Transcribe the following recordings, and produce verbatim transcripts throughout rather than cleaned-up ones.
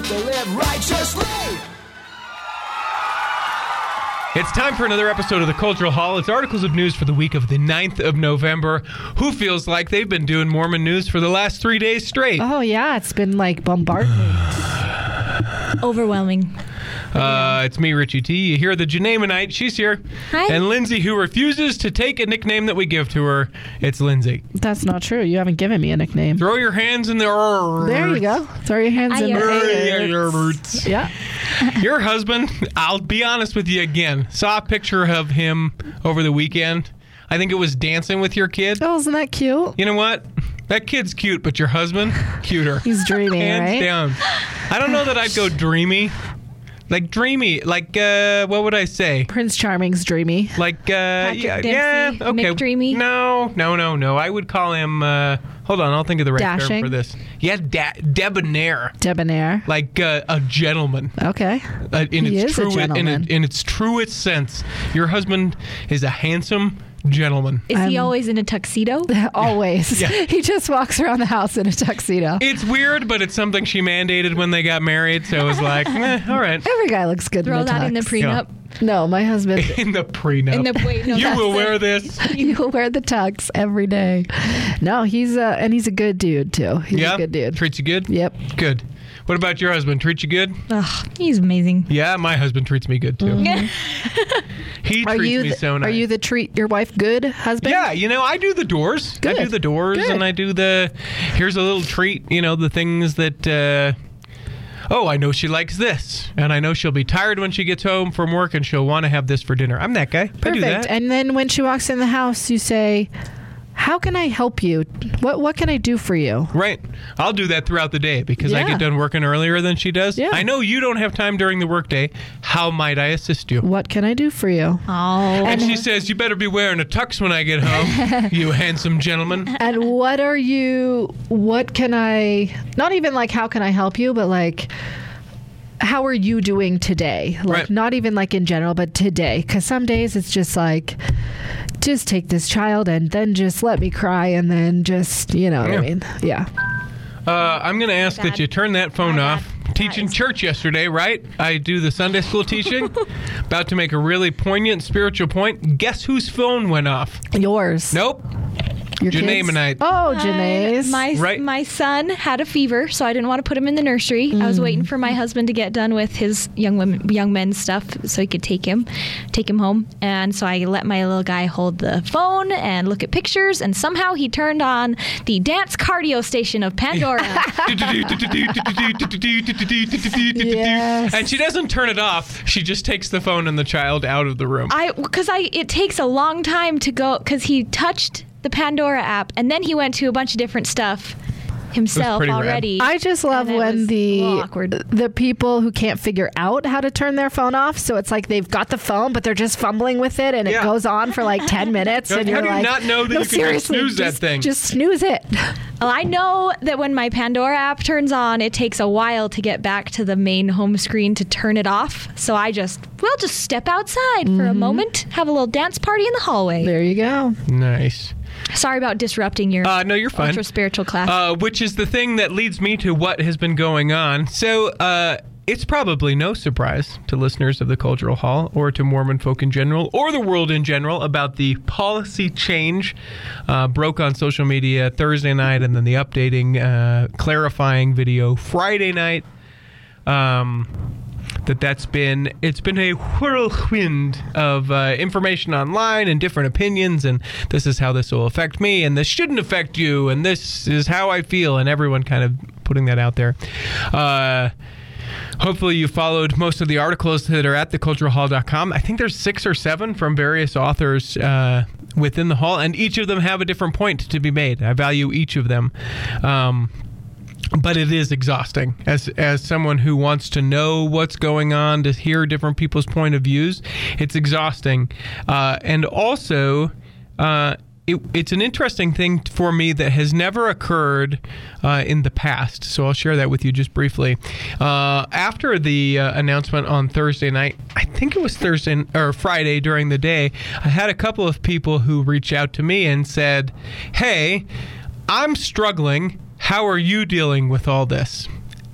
to live righteously. It's time for another episode of the Cultural Hall. It's articles of news for the week of the ninth of November. Who feels like they've been doing Mormon news for the last three days straight? Oh, yeah. It's been like bombardment. Overwhelming. Uh, it's me, Richie T. You hear the Janaemanite. She's here. Hi. And Lindsay, who refuses to take a nickname that we give to her. It's Lindsay. That's not true. You haven't given me a nickname. Throw your hands in the... There you go. Throw your hands in the air. Yeah. Your husband, I'll be honest with you again, saw a picture of him over the weekend. I think it was dancing with your kid. Oh, isn't that cute? You know what? That kid's cute, but your husband, cuter. He's dreamy, Hands right? down. I don't know that I'd go dreamy. Like dreamy. Like, uh, what would I say? Prince Charming's dreamy. Like, uh, Patrick yeah, Dempsey, yeah, okay. McDreamy? No, no, no, no. I would call him, uh, hold on, I'll think of the right Dashing? term for this. Yeah, da- debonair. Debonair. Like uh, a gentleman. Okay. Uh, in He its is a true, in, gentleman. it, in its truest sense. Your husband is a handsome gentleman. Is he I'm- always in a tuxedo? Always. Yeah. He just walks around the house in a tuxedo. It's weird, but it's something she mandated when they got married, so it was like, eh, all right. Every guy looks good Throw in a that in the tux. prenup. No, my husband, In the prenup. In the wait, no, you that's will it. wear this. he'll wear the tux every day. No, he's uh, and he's a good dude too. He's Yeah? a good dude. Treats you good? Yep. Good. What about your husband? Treat you good? Ugh, he's amazing. Yeah, my husband treats me good, too. He Are treats you me the, so nice. are you the treat your wife good husband? Yeah, you know, I do the doors. I Good. do the doors, Good. and I do the, here's a little treat, you know, the things that, uh, oh, I know she likes this, and I know she'll be tired when she gets home from work, and she'll want to have this for dinner. I'm that guy. I do Perfect. that. And then when she walks in the house, you say, "How can I help you? What what can I do for you?" Right. I'll do that throughout the day because I Yeah. get done working earlier than she does. Yeah. I know you don't have time during the workday. How might I assist you? What can I do for you? Oh. And she says, you better be wearing a tux when I get home, you handsome gentleman. And what are you, what can I, not even like, how can I help you, but like, how are you doing today? Like, Right. not even like in general, but today. Because some days it's just like, just take this child and then just let me cry and then just, you know what Yeah. I mean? Yeah. Uh, I'm going to ask that Bad. you turn that phone My off. bad. Teaching That is- church yesterday, right? I do the Sunday school teaching. About to make a really poignant spiritual point. Guess whose phone went off? Yours. Nope. Your kids? Janaemanite. Oh, I- Janae's. My Right. my son had a fever, so I didn't want to put him in the nursery. I was waiting for my husband to get done with his young women, young men's stuff, so he could take him, take him home. And so I let my little guy hold the phone and look at pictures. And somehow he turned on the dance cardio station of Pandora. Yes. And she doesn't turn it off. She just takes the phone and the child out of the room. I because I it takes a long time to go because he touched the Pandora app and then he went to a bunch of different stuff himself pretty rad. already. I just love And it when was a the little awkward. the people who can't figure out how to turn their phone off. So it's like they've got the phone, but they're just fumbling with it, and Yeah. it goes on for like ten minutes. Like, and how you're do you like, not know that no, you can just seriously, snooze that just- thing?" Just snooze it. Well, I know that when my Pandora app turns on, it takes a while to get back to the main home screen to turn it off. So I just, we'll just step outside for a moment, have a little dance party in the hallway. There you go. Nice. Sorry about disrupting your Uh, no, you're fine. ultra spiritual class. Uh, which is the thing that leads me to what has been going on. So, uh, it's probably no surprise to listeners of the Cultural Hall or to Mormon folk in general or the world in general about the policy change uh, broke on social media Thursday night and then the updating, uh, clarifying video Friday night. Um, that that's been it's been a whirlwind of uh, information online and different opinions, and this is how this will affect me, and this shouldn't affect you, and this is how I feel, and everyone kind of putting that out there. Uh, hopefully you followed most of the articles that are at the cultural hall dot com. I think there's six or seven from various authors uh, within the hall, and each of them have a different point to be made. I value each of them. Um, But it is exhausting as as someone who wants to know what's going on, to hear different people's point of views. It's exhausting. Uh, and also, uh, it, it's an interesting thing for me that has never occurred uh, in the past. So I'll share that with you just briefly. Uh, after the uh, announcement on Thursday night, I think it was Thursday or Friday during the day, I had a couple of people who reached out to me and said, "Hey, I'm struggling. How are you dealing with all this?"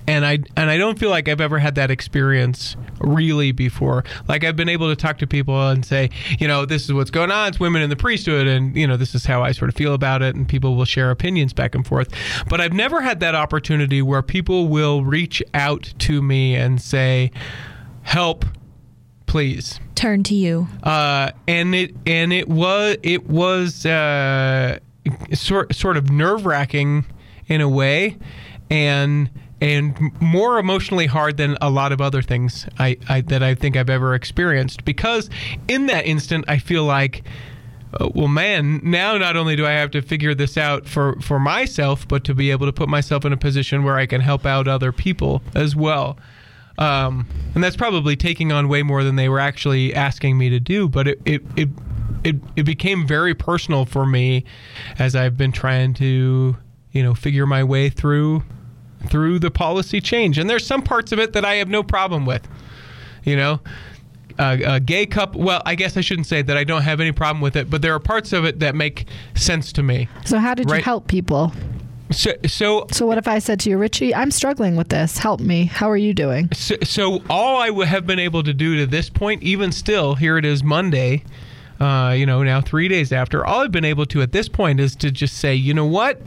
and I and I don't feel like I've ever had that experience really before. Like I've been able to talk to people and say, you know, this is what's going on. It's women in the priesthood, and you know, this is how I sort of feel about it. And people will share opinions back and forth. But I've never had that opportunity where people will reach out to me and say, "Help, please." Turn to you. Uh, and it and it was it was uh, sort sort of nerve wracking in a way, and. and more emotionally hard than a lot of other things I, I that I think I've ever experienced. Because in that instant, I feel like, uh, well, man, now not only do I have to figure this out for, for myself, but to be able to put myself in a position where I can help out other people as well. Um, and that's probably taking on way more than they were actually asking me to do. But it it, it, it, it became very personal for me as I've been trying to, you know, figure my way through through the policy change. And there's some parts of it that I have no problem with, you know, uh, a gay couple. Well, I guess I shouldn't say that I don't have any problem with it, but there are parts of it that make sense to me. So how did right? you help people? So, so, so what if I said to you, Richie, I'm struggling with this. Help me. How are you doing? So, so all I would have been able to do to this point, even still, here it is Monday, uh, you know, now three days after, all I've been able to at this point is to just say, you know what?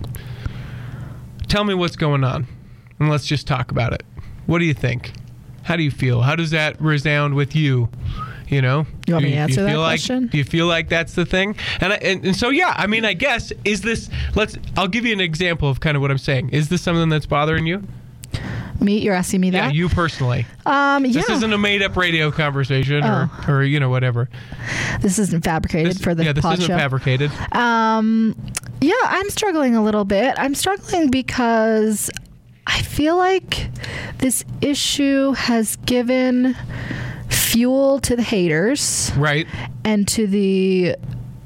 Tell me what's going on. And let's just talk about it. What do you think? How do you feel? How does that resound with you? You know? You want do me to answer you that feel question? Like, do you feel like that's the thing? And, I, and and so yeah, I mean, I guess is this? Let's. I'll give you an example of kind of what I'm saying. Is this something that's bothering you? Me? You're asking me that? Yeah, you personally. Um, yeah. This isn't a made-up radio conversation, Oh. or or you know whatever. This isn't fabricated This, for the yeah, this pod isn't show. fabricated. Um, yeah, I'm struggling a little bit. I'm struggling because I feel like this issue has given fuel to the haters. Right. And to the,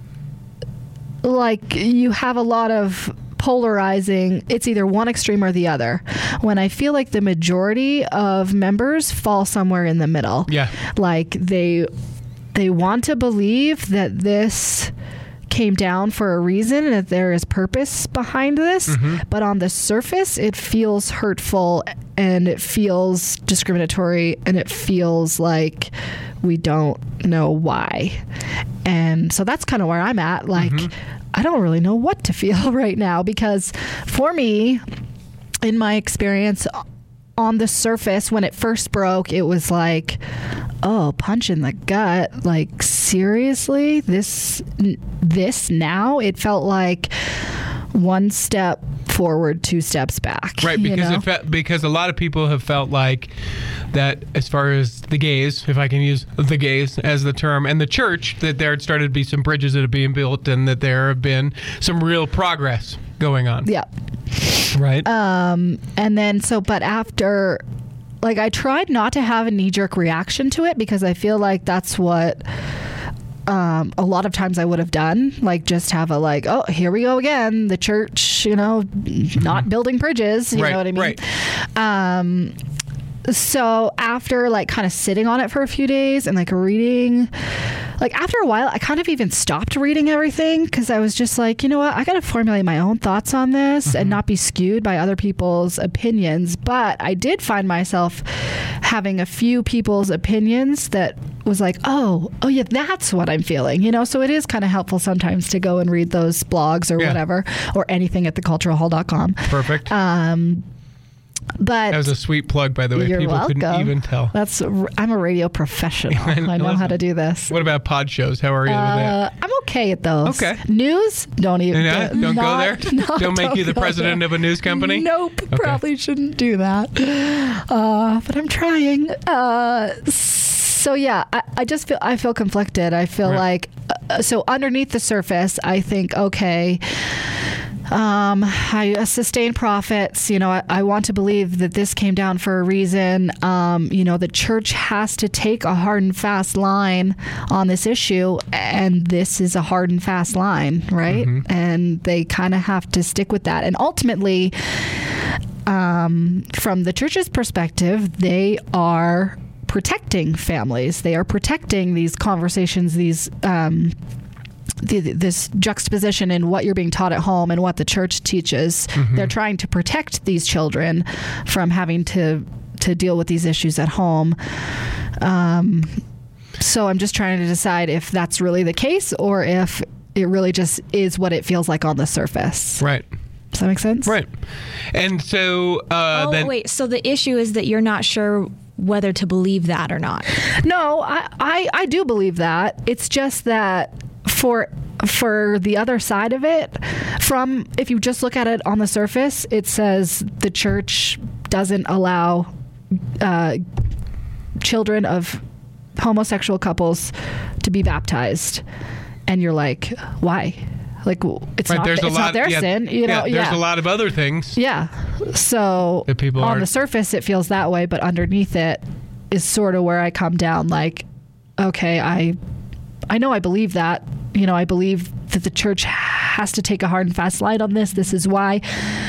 like, you have a lot of polarizing, it's either one extreme or the other, when I feel like the majority of members fall somewhere in the middle. Yeah. Like they they want to believe that this came down for a reason and that there is purpose behind this, mm-hmm. but on the surface it feels hurtful and it feels discriminatory and it feels like we don't know why. And so that's kind of where I'm at. Like, mm-hmm. I don't really know what to feel right now, because for me, in my experience, on the surface, when it first broke, it was like, oh, punch in the gut. Like, seriously? This, this now? It felt like one step forward, two steps back. Right, because you know? it fe- because a lot of people have felt like that, as far as the gays, if I can use the gays as the term, and the church, that there had started to be some bridges that are being built and that there have been some real progress going on. Yeah. Right. Um, and then, so, but after, like, I tried not to have a knee-jerk reaction to it, because I feel like that's what um, a lot of times I would have done. Like, just have a, like, oh, here we go again. The church, you know, not building bridges. You right, know what I mean? Right. Um, so after, like, kind of sitting on it for a few days and, like, reading, like, after a while, I kind of even stopped reading everything, because I was just like, you know what, I got to formulate my own thoughts on this mm-hmm. and not be skewed by other people's opinions. But I did find myself having a few people's opinions that was like, oh, oh yeah, that's what I'm feeling, you know? So it is kind of helpful sometimes to go and read those blogs or yeah. whatever, or anything at the cultural hall dot com. Perfect. Um, But that was a sweet plug, by the way. You're People welcome. couldn't even tell. That's I'm a radio professional. I know Listen, how to do this. What about pod shows? How are you uh, with that? I'm okay at those. Okay. News? Don't even. Yeah, don't not, go there? Not, don't make don't you the president there. of a news company? Nope. Okay. Probably shouldn't do that. Uh, but I'm trying. Uh, so yeah, I, I just feel I feel conflicted. I feel right. like uh, so underneath the surface, I think, okay. Um, I sustain profits. You know, I, I want to believe that this came down for a reason. Um, you know, the church has to take a hard and fast line on this issue, and this is a hard and fast line, right? Mm-hmm. And they kind of have to stick with that. And ultimately, um, from the church's perspective, they are protecting families. They are protecting these conversations, these um, the, this juxtaposition in what you're being taught at home and what the church teaches. Mm-hmm. They're trying to protect these children from having to to deal with these issues at home. Um, so I'm just trying to decide if that's really the case or if it really just is what it feels like on the surface. Right. Does that make sense? Right. And so uh, oh, then... wait. So the issue is that you're not sure whether to believe that or not. No, I, I, I do believe that. It's just that for for the other side of it, from if you just look at it on the surface, it says the church doesn't allow uh, children of homosexual couples to be baptized. And you're like, why? Like, it's, right, not, there's it's a lot, not their yeah, sin. You know, yeah, there's yeah. a lot of other things. Yeah. So that people on aren't. the surface, it feels that way, but underneath it is sort of where I come down. Like, okay, I, I know I believe that. You know, I believe that the church has to take a hard and fast line on this. This is why.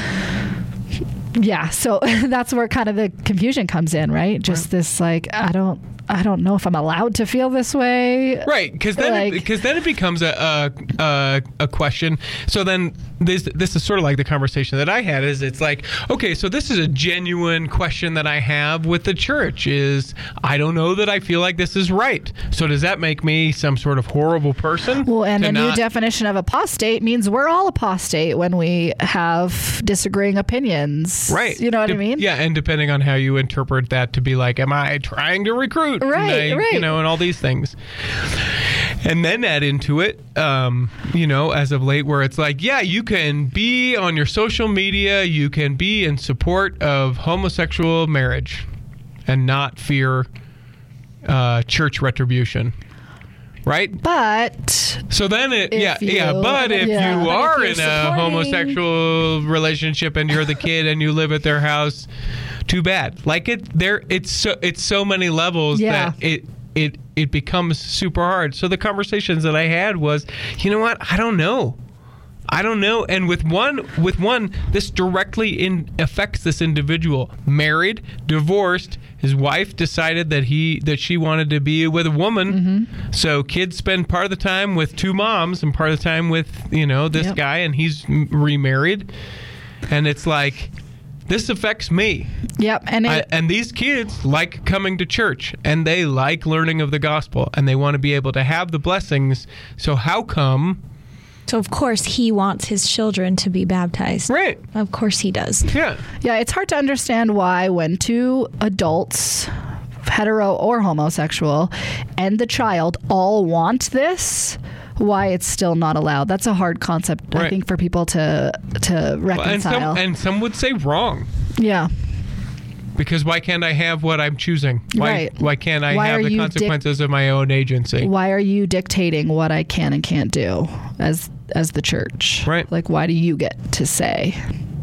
Yeah. So that's where kind of the confusion comes in, right? Just right. this, like, I don't. I don't know if I'm allowed to feel this way. Right, because then, like, because then it becomes a, a a question. So then this this is sort of like the conversation that I had. Is it's like, okay, so this is a genuine question that I have with the church. Is I don't know that I feel like this is right. So does that make me some sort of horrible person? Well, and the not- new definition of apostate means we're all apostate when we have disagreeing opinions. Right. You know what De- I mean? Yeah, and depending on how you interpret that to be like, am I trying to recruit? Right, I, right. You know, and all these things. And then add into it, um, you know, as of late, where it's like, yeah, you can be on your social media, you can be in support of homosexual marriage and not fear uh, church retribution. Right? But so then it, yeah, you, yeah. But if yeah. you But are if in you're a supporting- homosexual relationship and you're the kid and you live at their house, too bad. Like it, there, it's so it's so many levels Yeah. that it it it becomes super hard. So the conversations that I had was, you know what? I don't know. I don't know. And with one, with one, this directly in affects this individual. Married, divorced. His wife decided that he that she wanted to be with a woman. Mm-hmm. So kids spend part of the time with two moms and part of the time with, you know, this yep. guy, and he's remarried. And it's like, this affects me. Yep. And it, I, and these kids like coming to church, and they like learning of the gospel, and they want to be able to have the blessings. So how come? So, of course, he wants his children to be baptized. Right. Of course he does. Yeah. yeah, it's hard to understand why when two adults, hetero or homosexual, and the child all want this, why it's still not allowed. That's a hard concept, Right. I think, for people to to Well, and reconcile. some and some would say wrong. yeah. Because why can't I have what I'm choosing? Why, Right. why can't I Why have are the you consequences of my own agency? Why are you dictating what I can and can't do as as the church? Right. Like, why do you get to say?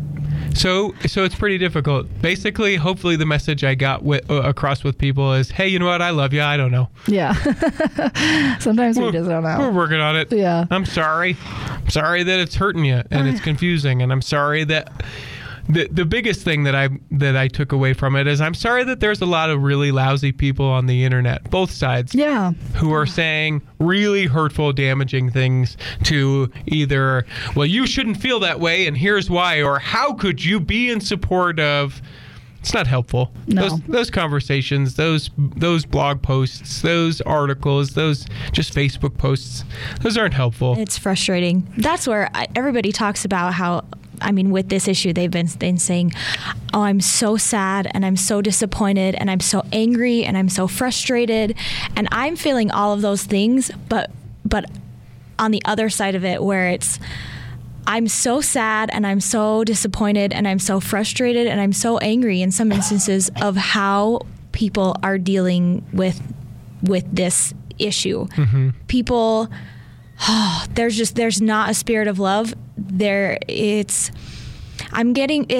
So, so it's pretty difficult. Basically, hopefully, the message I got with, uh, across with people is, "Hey, you know what? I love you. I don't know. Yeah. Sometimes we We're, just don't we're know. working on it. Yeah. I'm sorry. I'm sorry that it's hurting you and it's confusing, and I'm sorry that." The the biggest thing that I that I took away from it is I'm sorry that there's a lot of really lousy people on the internet, both sides, Yeah. who are saying really hurtful, damaging things to either, well, you shouldn't feel that way, and here's why, or how could you be in support of. It's not helpful. No. Those, those conversations, those those blog posts, those articles, those just Facebook posts, those aren't helpful. It's frustrating. That's where I, everybody talks about how, I mean, with this issue, they've been, been saying, oh, I'm so sad and I'm so disappointed and I'm so angry and I'm so frustrated. And I'm feeling all of those things, but but on the other side of it, where it's, I'm so sad and I'm so disappointed and I'm so frustrated and I'm so angry in some instances of how people are dealing with with this issue. Mm-hmm. People, oh, there's just there's not a spirit of love. There, it's. I'm getting. Eh,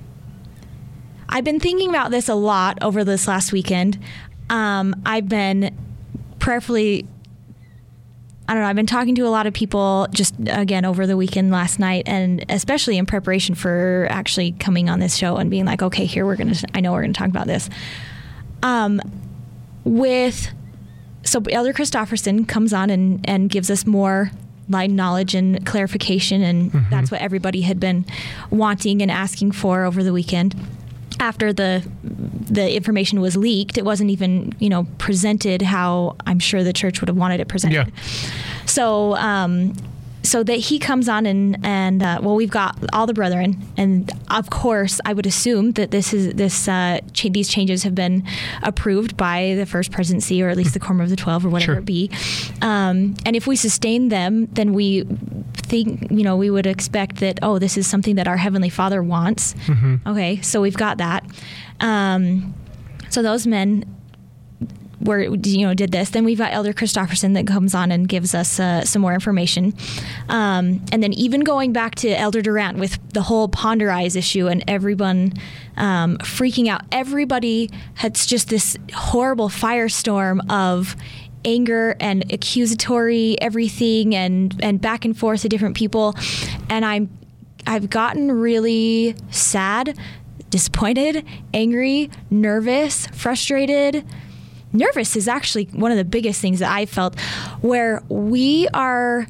I've been thinking about this a lot over this last weekend. Um, I've been prayerfully. I don't know, I've been talking to a lot of people just, again, over the weekend last night, and especially in preparation for actually coming on this show and being like, okay, here we're going to, I know we're going to talk about this. Um, with, so Elder Christofferson comes on and, and gives us more light knowledge and clarification, and mm-hmm. that's what everybody had been wanting and asking for over the weekend. After the the information was leaked, it wasn't even, you know, presented how I'm sure the church would have wanted it presented. Yeah. So, um, so that he comes on and and uh, well, we've got all the brethren, and of course, I would assume that this is this uh, cha- these changes have been approved by the First Presidency, or at least the Quorum of the Twelve, or whatever sure. it be. Um, and if we sustain them, then we think, you know, we would expect that, oh, this is something that our Heavenly Father wants. Mm-hmm. Okay, so we've got that. Um, so those men were, you know, did this. Then we've got Elder Christofferson that comes on and gives us uh, some more information. Um, and then even going back to Elder Durant with the whole Ponderize issue and everyone um, freaking out. Everybody had just this horrible firestorm of anger and accusatory everything and, and back and forth to different people. And I'm, I've gotten really sad, disappointed, angry, nervous, frustrated. Nervous is actually one of the biggest things that I felt, where we are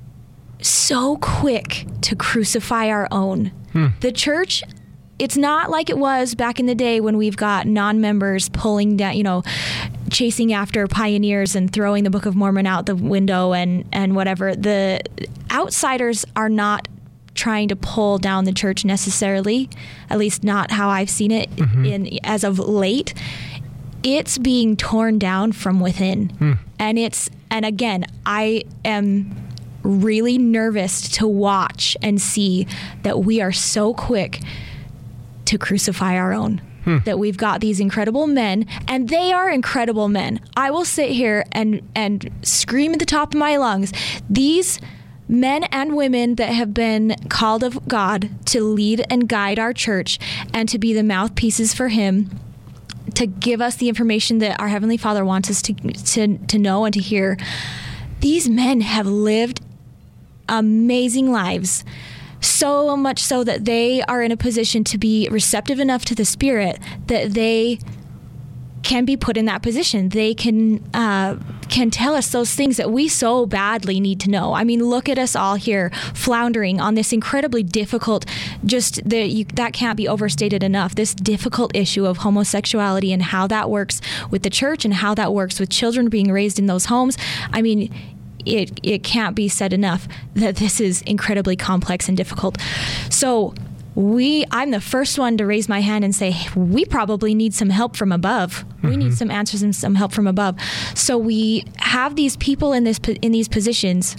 so quick to crucify our own. Hmm. The church, it's not like it was back in the day when we've got non-members pulling down, you know, chasing after pioneers and throwing the Book of Mormon out the window and, and whatever. The outsiders are not trying to pull down the church necessarily, at least not how I've seen it mm-hmm. in as of late. It's being torn down from within. Hmm. And it's, and again, I am really nervous to watch and see that we are so quick to crucify our own. Hmm. That we've got these incredible men, and they are incredible men. I will sit here and, and scream at the top of my lungs. These men and women that have been called of God to lead and guide our church and to be the mouthpieces for Him, to give us the information that our Heavenly Father wants us to, to to know and to hear. These men have lived amazing lives, so much so that they are in a position to be receptive enough to the Spirit that they can be put in that position. They can uh, can tell us those things that we so badly need to know. I mean, look at us all here floundering on this incredibly difficult, just the, you, that can't be overstated enough, this difficult issue of homosexuality and how that works with the church and how that works with children being raised in those homes. I mean, it it can't be said enough that this is incredibly complex and difficult. So We, I'm the first one to raise my hand and say, we probably need some help from above. Mm-hmm. We need some answers and some help from above. So we have these people in this in these positions,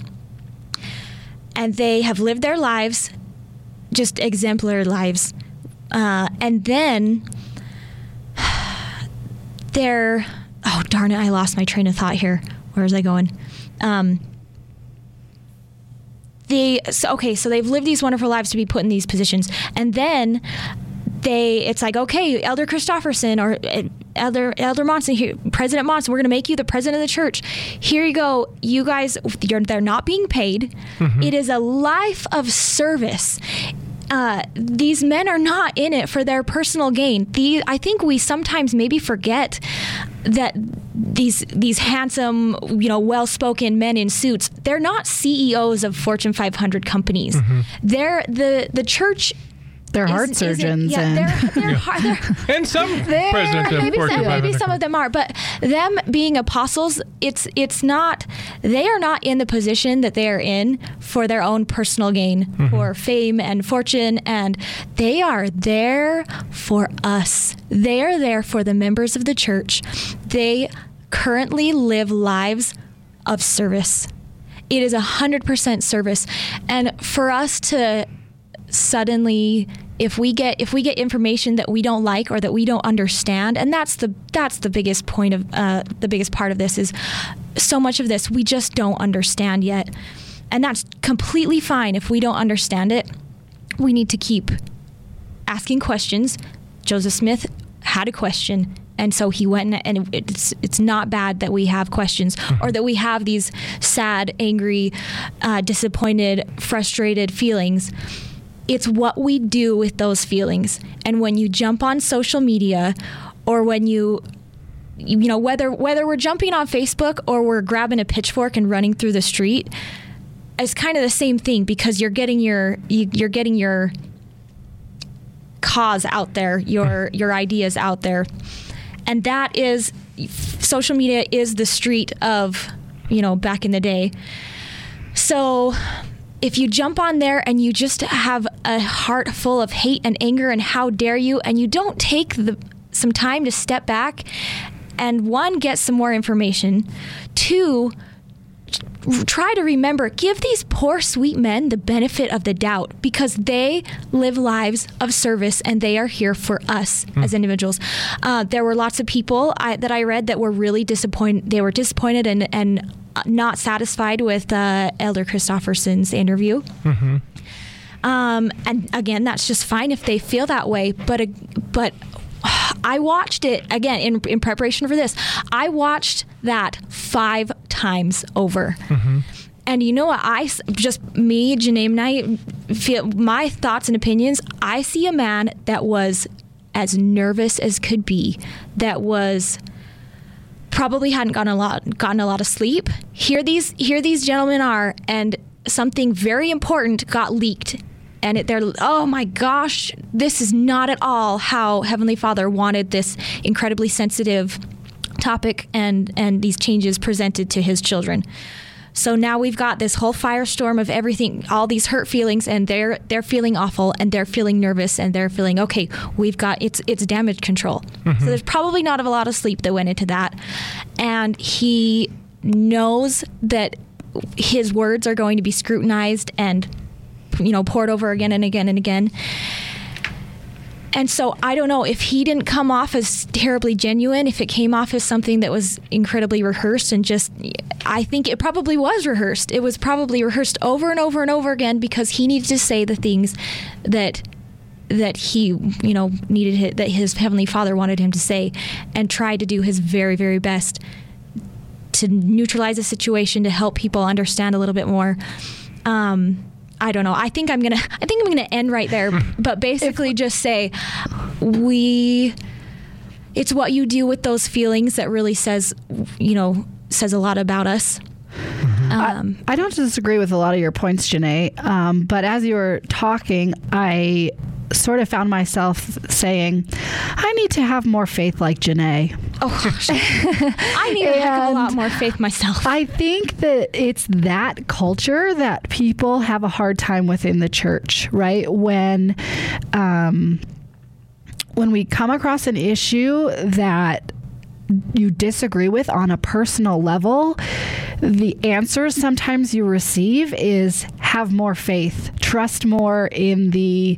and they have lived their lives, just exemplary lives. Uh, and then they're, oh, darn it, I lost my train of thought here. Where was I going? Um, They, so, okay, so they've lived these wonderful lives to be put in these positions. And then they, it's like, okay, Elder Christofferson or uh, Elder Elder Monson, here, President Monson, we're going to make you the president of the church. Here you go. You guys, you're, they're not being paid. Mm-hmm. It is a life of service. Uh, these men are not in it for their personal gain. The, I think we sometimes maybe forget that these these handsome, you know, well-spoken men in suits, they're not C E Os of Fortune five hundred companies. Mm-hmm. They're the the church. They're heart is, surgeons. Yeah, and they're, they're, yeah. hard, they're and some presidents of maybe Fortune some, five hundred. maybe some of them are, but them being apostles, it's it's not. They are not in the position that they are in for their own personal gain, mm-hmm. for fame and fortune, and they are there for us. They are there for the members of the church. They currently live lives of service. It is a hundred percent service, and for us to suddenly, if we get if we get information that we don't like or that we don't understand, and that's the that's the biggest point of uh, the biggest part of this is so much of this we just don't understand yet, and that's completely fine if we don't understand it. We need to keep asking questions. Joseph Smith had a question, and so he went, and, and it's it's not bad that we have questions or that we have these sad, angry, uh, disappointed, frustrated feelings. It's what we do with those feelings. And when you jump on social media, or when you, you know, whether whether we're jumping on Facebook or we're grabbing a pitchfork and running through the street, it's kind of the same thing because you're getting your you, you're getting your cause out there, your your ideas out there, and that is social media is the street of, you know, back in the day. So if you jump on there and you just have a heart full of hate and anger and how dare you, and you don't take the some time to step back and one, get some more information, two, try to remember, give these poor, sweet men the benefit of the doubt because they live lives of service and they are here for us mm. as individuals. Uh, there were lots of people I, that I read that were really disappointed. They were disappointed and, and not satisfied with uh, Elder Christofferson's interview. Mm-hmm. Um, and again, that's just fine if they feel that way. But uh, but I watched it again in, in preparation for this. I watched that five times over. Mm-hmm. And you know what? I just, me, Janae and I, feel my thoughts and opinions. I see a man that was as nervous as could be, that was probably hadn't gotten a lot, gotten a lot of sleep. Here these, here these gentlemen are, and something very important got leaked. And it, they're, oh my gosh, this is not at all how Heavenly Father wanted this incredibly sensitive topic and, and these changes presented to his children. So now we've got this whole firestorm of everything, all these hurt feelings, and they're they're feeling awful, and they're feeling nervous, and they're feeling, okay, we've got, it's it's damage control. Mm-hmm. So there's probably not a lot of sleep that went into that. And he knows that his words are going to be scrutinized and, you know, poured over again and again and again. And so I don't know if he didn't come off as terribly genuine, if it came off as something that was incredibly rehearsed and just, I think it probably was rehearsed. It was probably rehearsed over and over and over again because he needed to say the things that that he, you know, needed, his, that his Heavenly Father wanted him to say, and tried to do his very, very best to neutralize the situation, to help people understand a little bit more. Um, I don't know. I think I'm gonna. I think I'm gonna end right there. But basically, just say we. It's what you do with those feelings that really says, you know, says a lot about us. Um, I, I don't disagree with a lot of your points, Janae. Um, but as you were talking, I sort of found myself saying, I need to have more faith like Janae. Oh, gosh. I need to have a lot more faith myself. I think that it's that culture that people have a hard time with in the church, right? When, um, when we come across an issue that you disagree with on a personal level, the answer sometimes you receive is have more faith, trust more in the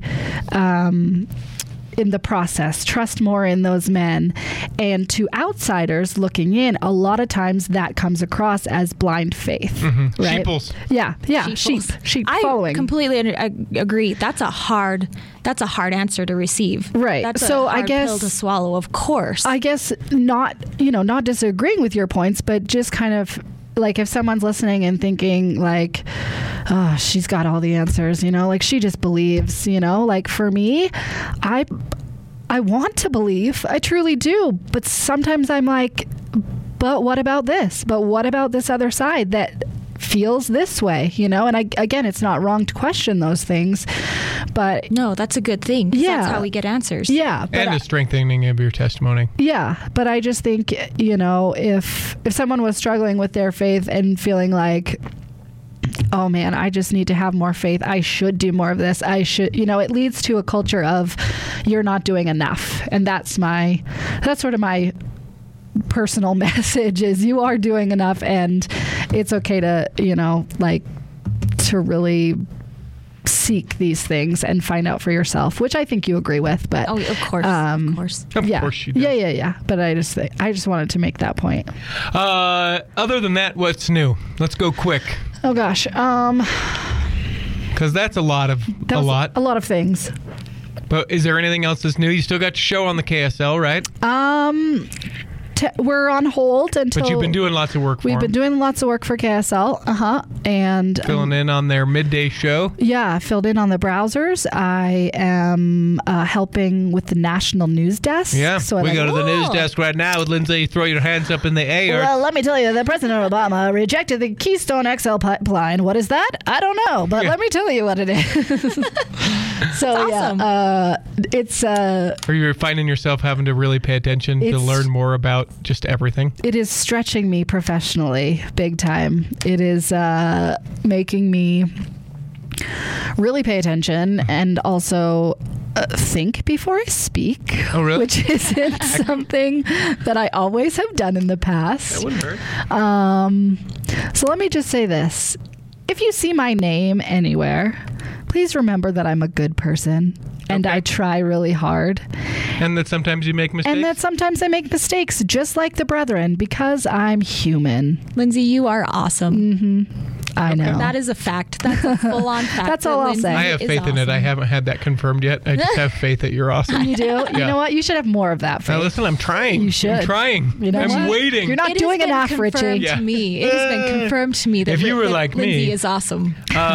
um, in the process, trust more in those men. And to outsiders looking in, a lot of times that comes across as blind faith. Mm-hmm. Right? Sheeples. Yeah, yeah, Sheeples. sheep, sheep I following. completely agree. That's a hard. That's a hard answer to receive. Right. That's so a hard I guess pill to swallow. Of course. I guess not. You know, not disagreeing with your points, but just kind of. Like if someone's listening and thinking like, oh, she's got all the answers, you know, like she just believes, you know, like for me, I, I want to believe, I truly do. But sometimes I'm like, but what about this? But what about this other side that feels this way, you know? And I, again, it's not wrong to question those things, but no, that's a good thing. Yeah. That's how we get answers. Yeah. But and the strengthening of your testimony. Yeah. But I just think, you know, if, if someone was struggling with their faith and feeling like, oh man, I just need to have more faith. I should do more of this. I should, you know, it leads to a culture of you're not doing enough. And that's my, that's sort of my personal message is you are doing enough and it's okay to, you know, like to really seek these things and find out for yourself, which I think you agree with. But oh, of course, um, of course, of yeah, course you do. Yeah, yeah, yeah. But I just, think, I just wanted to make that point. Uh, other than that, what's new? Let's go quick. Oh gosh, um, because that's a lot of that a was lot. a lot of things. But is there anything else that's new? You still got your show on the K S L, right? Um. te- we're on hold until. But you've been doing lots of work for We've them. been doing lots of work for K S L. Uh huh. And Filling in on their midday show. Yeah, I filled in on the browsers. I am uh, helping with the national news desk. Yeah, so I we like- go to the news Oh. desk right now with Lindsay. Throw your hands up in the air. Well, let me tell you that President Obama rejected the Keystone X L pipeline. What is that? I don't know, but Yeah. let me tell you what it is. so awesome. yeah, uh, it's uh, Or you're finding yourself having to really pay attention to It's- learn more about just everything. it is stretching me professionally, big time. It is uh, making me really pay attention and also uh, think before I speak. Oh, really? Which isn't something that I always have done in the past. wouldn't hurt. Um, so let me just say this. If you see my name anywhere, please remember that I'm a good person and Okay. I try really hard. And that sometimes you make mistakes. And that sometimes I make mistakes, just like the brethren, because I'm human. Lindsay, you are awesome. I know. That is a fact. That's a full-on fact. That's that all I'll Lindsay say. I have is faith in it. I awesome. haven't had that confirmed yet. I just have faith that you're awesome. You do? You Yeah. know what? You should have more of that Now faith. listen, I'm trying. You should. I'm trying. You know I'm what? waiting. You're not It has doing been enough, confirmed Richie. Yeah. to me. It has been confirmed to me that If you were that like me- Lindsay is awesome.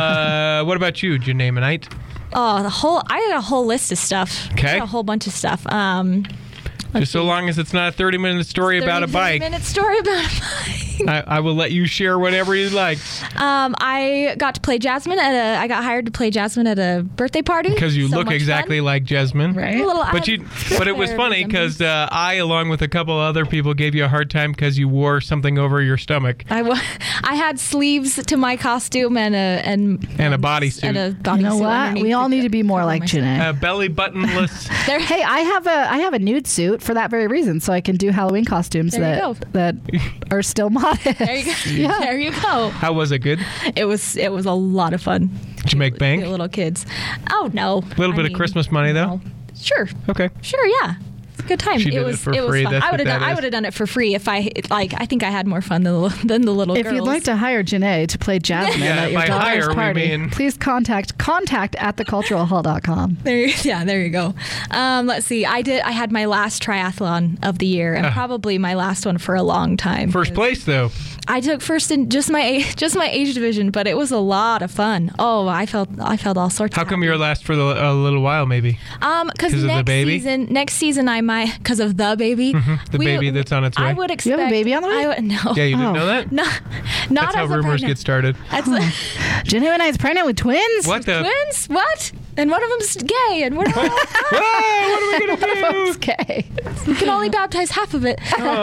uh, what about you, Janaemanite? Oh, the whole I had a whole list of stuff. I Okay. had a whole bunch of stuff. Um, Just so long as it's not a thirty minute story about a bike, Minute story about a bike. I, I will let you share whatever you like. Um, I got to play Jasmine at a. I got hired to play Jasmine at a birthday party Because you So look much exactly fun. like Jasmine. Right? A little, I But have you, but it was fair funny resemblance. because uh, I, along with a couple other people, gave you a hard time because you wore something over your stomach I, wa- I had sleeves to my costume and a and and a bodysuit, and a bodysuit. You know what? underneath We all to need to be more cover like myself. Janae. uh, belly buttonless. There, Hey, I have a I have a nude suit for that very reason, so I can do Halloween costumes There you that go. that are still modest. there you go. Yeah. There you go. How was it? Good. It was it was a lot of fun. Did you make bank? The little kids. Oh no. A little bit of Christmas money, though? Sure. Okay. Sure. Yeah. Good time. She it did it was for it was free. fun. That's I what would have that done I is. would have done it for free if I like. I think I had more fun than the, than the little If girls. you'd like to hire Janae to play Jasmine Yeah, at your by daughter's hire, we party, mean- please contact contact at the cultural hall dot com. There, you- yeah, there you go. Um, let's see. I did. I had my last triathlon of the year, and Ah. probably my last one for a long time. First place, though. I took first in just my age, just my age division, but it was a lot of fun. Oh, I felt I felt all sorts. How of come happy. you're last for the, a little while, maybe? Um, because 'Cause of the next baby? season, next season I might because of the baby. The baby that's on its way. I would You expect. have a baby on the way? I would, no. Yeah, you didn't Oh. know that? No, not That's how as a rumors pregnant- get started. That's Janae and I is pregnant with twins. What the? twins. What? And one of them's gay, and one of them Whoa, what are we going to do? Okay. you can only baptize half of it.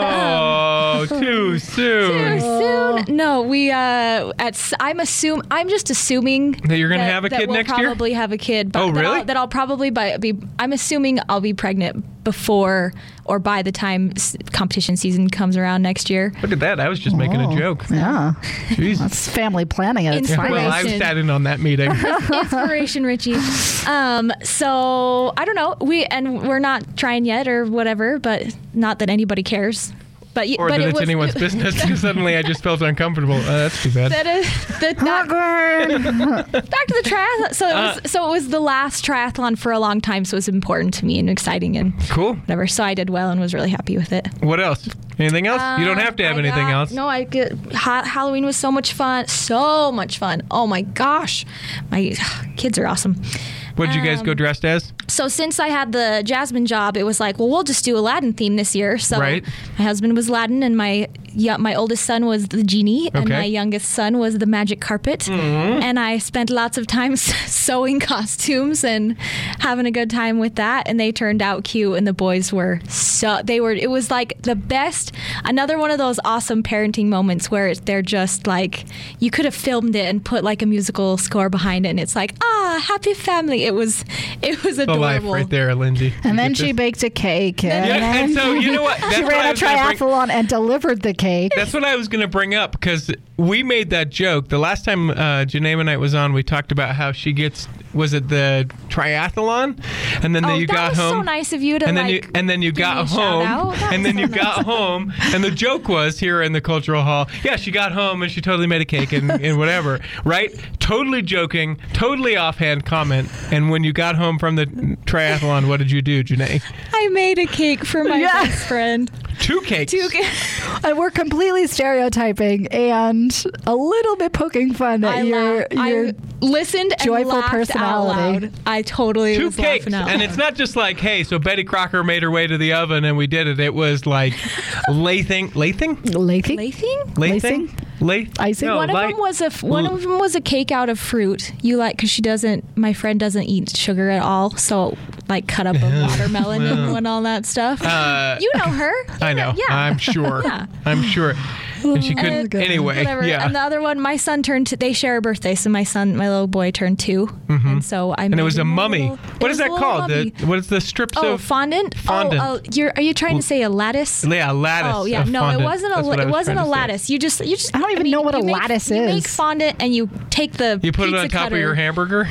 Oh, too soon. Too soon. No, we. Uh, at s- I'm assume. I'm just assuming That you're gonna that- have a that kid we'll next year? Probably have a kid. But Oh, that really? I'll, that I'll probably by, be. I'm assuming I'll be pregnant before or by the time s- competition season comes around next year. Look at that. I was just making a joke. Yeah. Jeez. That's family planning at its Inspiration. Well, finest. I sat in on that meeting. Inspiration, Richie. Um, so I don't know. We and we're not trying yet or whatever, but not that anybody cares. But y- Or but that it it's was, anyone's business. Because suddenly I just felt uncomfortable. Uh, that's too bad. That is that, that Awkward. back to the triathlon. So it was Uh, so it was the last triathlon for a long time. So it was important to me and exciting and Cool. whatever. So I did well and was really happy with it. What else? Anything else? you don't Um, have to have I anything got- else. No, I get ha- Halloween was so much fun. So much fun. Oh my gosh, my kids are awesome. What did you guys go um, dressed as? So since I had the Jasmine job, it was like, well, we'll just do Aladdin theme this year. So Right. my husband was Aladdin, and my yeah, my oldest son was the genie, and Okay. my youngest son was the magic carpet. Mm-hmm. And I spent lots of time sewing costumes and having a good time with that. And they turned out cute, and the boys were so they were. It was like the best. Another one of those awesome parenting moments where they're just like you could have filmed it and put like a musical score behind it, and it's like ah, happy family. It was it was The adorable. life right there, Lindsay. And You then get she this? baked a cake. And, Yeah, then and so you know what? That's she what I ran a was gonna bring- triathlon and delivered the cake. That's what I was going to bring up because we made that joke. The last time uh, Janaemanite was on, we talked about how she gets, was it the triathlon? And then Oh, you that got was home. so nice of you to and then like. you and then you give me got a shout home out. That and was then you so got home and the joke was here in the cultural hall, yeah, she got home and she totally made a cake and, and whatever, right? Totally joking, totally offhand comment. And when you got home from the triathlon, what did you do, Janae? I made a cake for my Yeah. best friend. Two cakes. Two ca- And we're completely stereotyping and a little bit poking fun at I, your, laughed. your I listened and joyful laughed personality. out loud. I totally Two was cakes. laughing out And loud. it's not just like, hey, so Betty Crocker made her way to the oven and we did it. It was like lathing. Lathing? Lathing? Lathing? Lathing? Lath- Icing? No, One of light- them was a f- one of them was a cake out of fruit. You like because she doesn't. My friend doesn't eat sugar at all, so like cut up a watermelon and, and all that stuff. Uh, you know her. I know. Yeah. I'm sure. Yeah. I'm sure. And she couldn't. good. Anyway, Whatever. yeah. And the other one, my son turned. T- they share a birthday, so my son, my little boy, turned two, and so I. and it was a made him mummy. little- it What was is a that little called? mummy. The, what is the strips Oh, of fondant. Fondant. Oh, oh, you're are you trying to say a lattice? Yeah, lattice. Oh yeah, of no, fondant. it wasn't a That's what I it was wasn't trying a to say. lattice. You just you just I don't even mean, know what a you make- lattice You make is. fondant and you take the You put it pizza on top cutter. of your hamburger.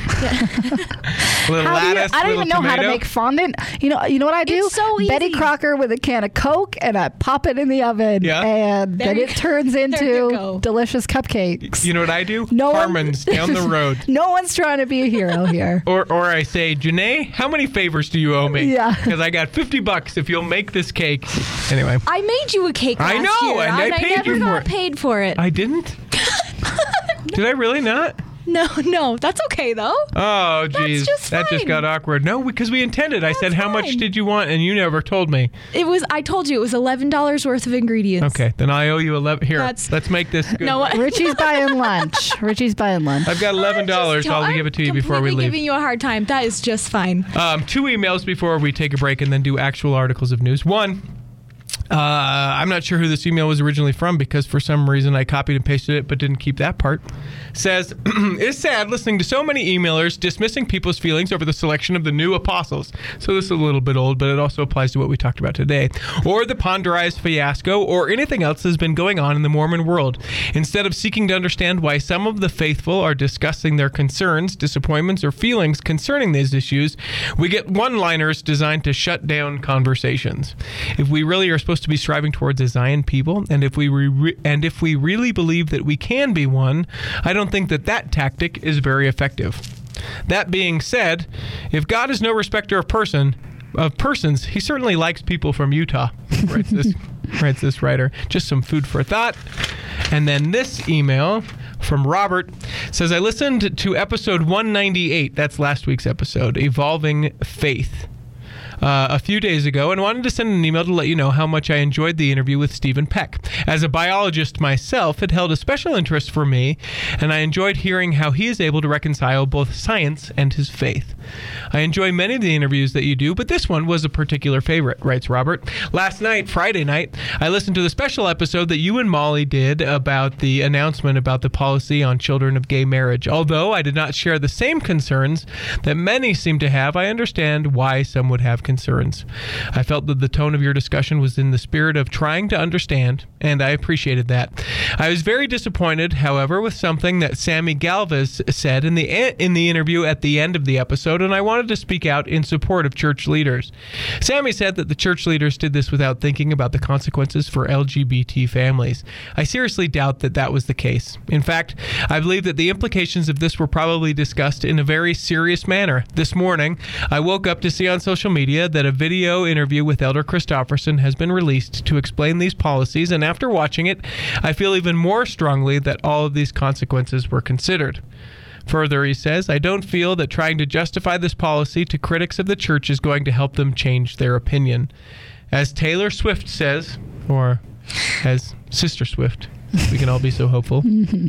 Little How do you, lattice. I don't little even know how to tomato. make fondant. You know, you know what I do? It's so Betty easy. Crocker with a can of Coke, and I pop it in the oven, Yeah. and There then you it go. turns There you into go. delicious cupcakes. You know what I do? No one- Harmon's down the road. No one's trying to be a hero here. Or, or I say, Janae, how many favors do you owe me? Yeah. Because I got fifty bucks if you'll make this cake. Anyway, I made you a cake I last know, year, and I paid never you for got it. paid for it. I didn't. Did I really not? no, no, that's okay though. Oh, geez, just that just fine. got awkward. No, because we intended. I said, That's how much fine. did you want? And you never told me. It was. I told you it was eleven dollars worth of ingredients. Okay, then I owe you eleven. Here, That's- let's make this good. No, what? Richie's buying lunch. Richie's buying lunch. I've got eleven dollars. Just- I'll I'm give it to you before we completely leave. giving you a hard time. That is just fine. Um, two emails before we take a break and then do actual articles of news. One, uh, I'm not sure who this email was originally from because for some reason I copied and pasted it but didn't keep that part. Says, it's sad listening to so many emailers dismissing people's feelings over the selection of the new apostles. So this is a little bit old, but it also applies to what we talked about today. Or the ponderized fiasco or anything else that's been going on in the Mormon world. Instead of seeking to understand why some of the faithful are discussing their concerns, disappointments, or feelings concerning these issues, we get one-liners designed to shut down conversations. If we really are supposed to be striving towards a Zion people, and if we re- and if we really believe that we can be one, I don't think that that tactic is very effective. That being said, if God is no respecter of person of persons, he certainly likes people from Utah. Writes this writes this writer. Just some food for thought. And then this email from Robert says, I listened to episode one ninety-eight. That's last week's episode, Evolving Faith. Uh, a few days ago and wanted to send an email to let you know how much I enjoyed the interview with Stephen Peck. As a biologist myself, it held a special interest for me, and I enjoyed hearing how he is able to reconcile both science and his faith. I enjoy many of the interviews that you do, but this one was a particular favorite, writes Robert. Last night, Friday night, I listened to the special episode that you and Molly did about the announcement about the policy on children of gay marriage. Although I did not share the same concerns that many seem to have, I understand why some would have concerns. I felt that the tone of your discussion was in the spirit of trying to understand, and I appreciated that. I was very disappointed, however, with something that Sammy Galvez said in the in the interview at the end of the episode, and I wanted to speak out in support of church leaders. Sammy said that the church leaders did this without thinking about the consequences for L G B T families. I seriously doubt that that was the case. In fact, I believe that the implications of this were probably discussed in a very serious manner. This morning, I woke up to see on social media that a video interview with Elder Christofferson has been released to explain these policies, and after watching it, I feel even more strongly that all of these consequences were considered. Further, he says, I don't feel that trying to justify this policy to critics of the church is going to help them change their opinion. As Taylor Swift says, or as Sister Swift, we can all be so hopeful,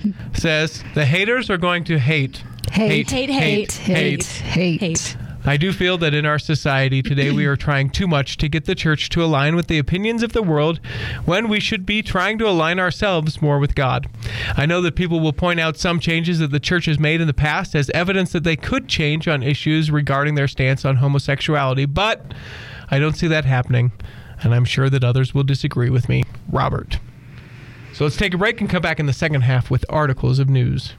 says, the haters are going to hate, Hate, Hate, hate, hate, hate, hate. Hate. I do feel that in our society today we are trying too much to get the church to align with the opinions of the world when we should be trying to align ourselves more with God. I know that people will point out some changes that the church has made in the past as evidence that they could change on issues regarding their stance on homosexuality, but I don't see that happening, and I'm sure that others will disagree with me. Robert. So let's take a break and come back in the second half with articles of news.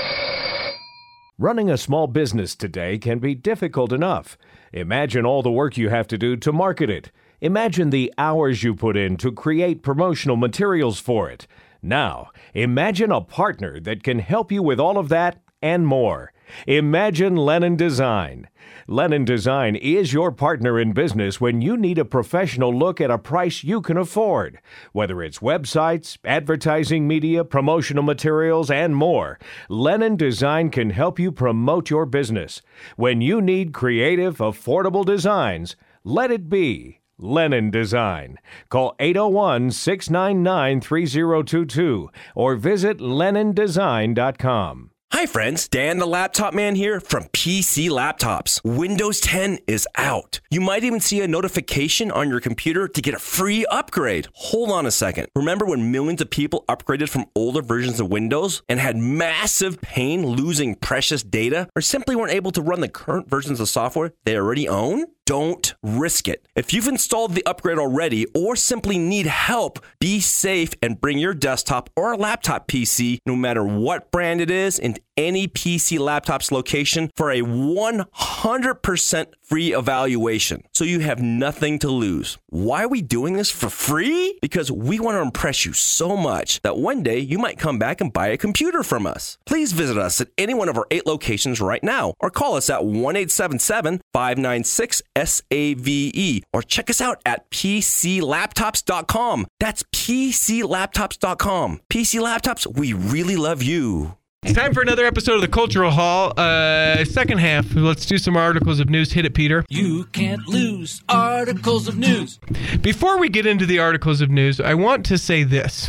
Running a small business today can be difficult enough. Imagine all the work you have to do to market it. Imagine the hours you put in to create promotional materials for it. Now, imagine a partner that can help you with all of that and more. Imagine Lennon Design. Lennon Design is your partner in business when you need a professional look at a price you can afford. Whether it's websites, advertising media, promotional materials, and more, Lennon Design can help you promote your business. When you need creative, affordable designs, let it be Lennon Design. Call eight oh one, six nine nine, three oh two two or visit lennon design dot com. Hi friends, Dan the Laptop Man here from P C Laptops. Windows ten is out. You might even see a notification on your computer to get a free upgrade. Hold on a second. Remember when millions of people upgraded from older versions of Windows and had massive pain losing precious data or simply weren't able to run the current versions of software they already own? Don't risk it. If you've installed the upgrade already or simply need help, be safe and bring your desktop or laptop P C, no matter what brand it is, into any P C Laptops location for a one hundred percent free evaluation. So you have nothing to lose. Why are we doing this for free? Because we want to impress you so much that one day you might come back and buy a computer from us. Please visit us at any one of our eight locations right now or call us at one eight seven seven, five nine six, S A V E or check us out at P C laptops dot com. That's P C laptops dot com. P C Laptops, we really love you. It's time for another episode of the Cultural Hall. Uh, second half. Let's do some articles of news. Hit it, Peter. You can't lose articles of news. Before we get into the articles of news, I want to say this.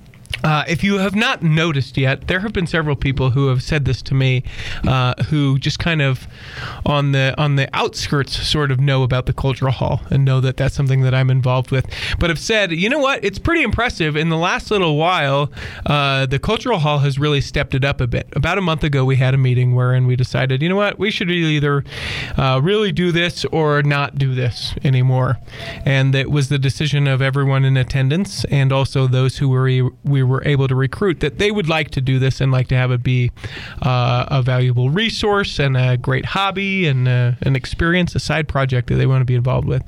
Uh, if you have not noticed yet, there have been several people who have said this to me, uh, who just kind of on the on the outskirts sort of know about the Cultural Hall and know that that's something that I'm involved with, but have said, you know what, it's pretty impressive. In the last little while, uh, the Cultural Hall has really stepped it up a bit. About a month ago, we had a meeting wherein we decided, you know what, we should either uh, really do this or not do this anymore. And it was the decision of everyone in attendance and also those who were we were able to recruit that they would like to do this and like to have it be uh, a valuable resource and a great hobby and uh, an experience, a side project that they want to be involved with.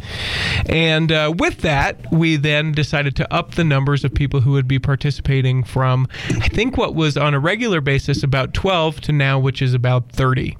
And uh, with that, we then decided to up the numbers of people who would be participating from, I think what was on a regular basis about twelve to now, which is about thirty.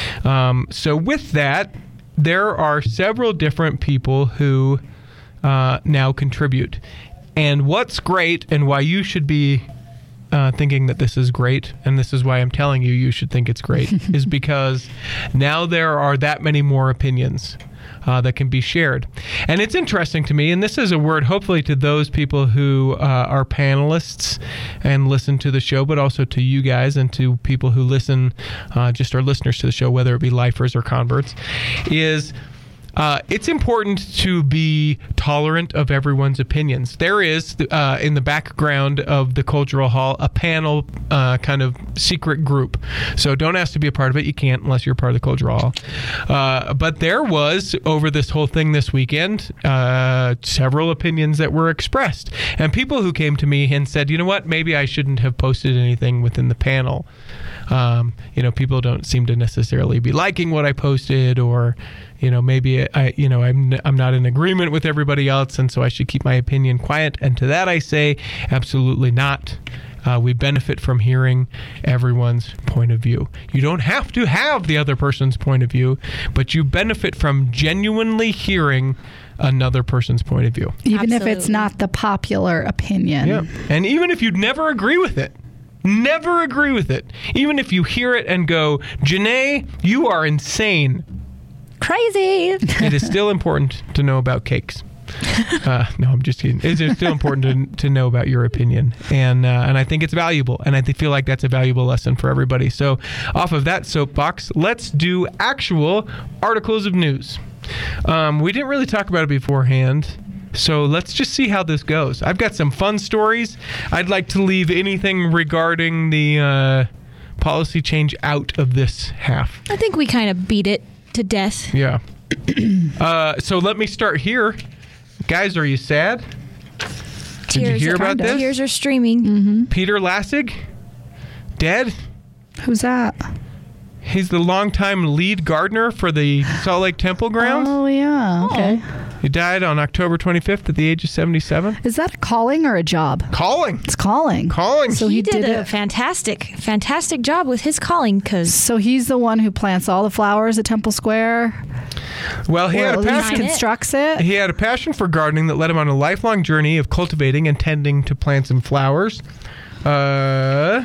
Um, so with that, there are several different people who uh, now contribute. And what's great and why you should be uh, thinking that this is great, and this is why I'm telling you you should think it's great, is because now there are that many more opinions uh, that can be shared. And it's interesting to me, and this is a word hopefully to those people who uh, are panelists and listen to the show, but also to you guys and to people who listen, uh, just our listeners to the show, whether it be lifers or converts, is... Uh, it's important to be tolerant of everyone's opinions. There is, uh, in the background of the Cultural Hall, a panel uh, kind of secret group. So don't ask to be a part of it. You can't unless you're part of the Cultural Hall. Uh, but there was, over this whole thing this weekend, uh, several opinions that were expressed. And people who came to me and said, you know what, maybe I shouldn't have posted anything within the panel. Um, you know, people don't seem to necessarily be liking what I posted, or, you know, maybe I, you know, I'm I'm not in agreement with everybody else, and so I should keep my opinion quiet. And to that I say, absolutely not. Uh, we benefit from hearing everyone's point of view. You don't have to have the other person's point of view, but you benefit from genuinely hearing another person's point of view. Even Absolutely. if it's not the popular opinion. Yeah. And even if you'd never agree with it. Never agree with it. Even if you hear it and go, Janae, you are insane. Crazy. It is still important to know about cakes. Uh, no, I'm just kidding. It's still important to, to know about your opinion. And uh, and I think it's valuable. And I feel like that's a valuable lesson for everybody. So off of that soapbox, let's do actual articles of news. Um, we didn't really talk about it beforehand. So let's just see how this goes. I've got some fun stories. I'd like to leave anything regarding the uh, policy change out of this half. I think we kind of beat it to death. Yeah. uh, so let me start here. Guys, are you sad? Did you hear about this? Tears are streaming. Mm-hmm. Peter Lasig, dead. Who's that? He's the longtime lead gardener for the Salt Lake Temple grounds. Oh, yeah. Okay. He died on October twenty-fifth at the age of seventy-seven. Is that a calling or a job? Calling. It's calling. Calling. So he, he, did, did a it. fantastic, fantastic job with his calling because So he's the one who plants all the flowers at Temple Square, Well, he or had at a least passion. Design it. constructs it. He had a passion for gardening that led him on a lifelong journey of cultivating and tending to plants and flowers. Uh,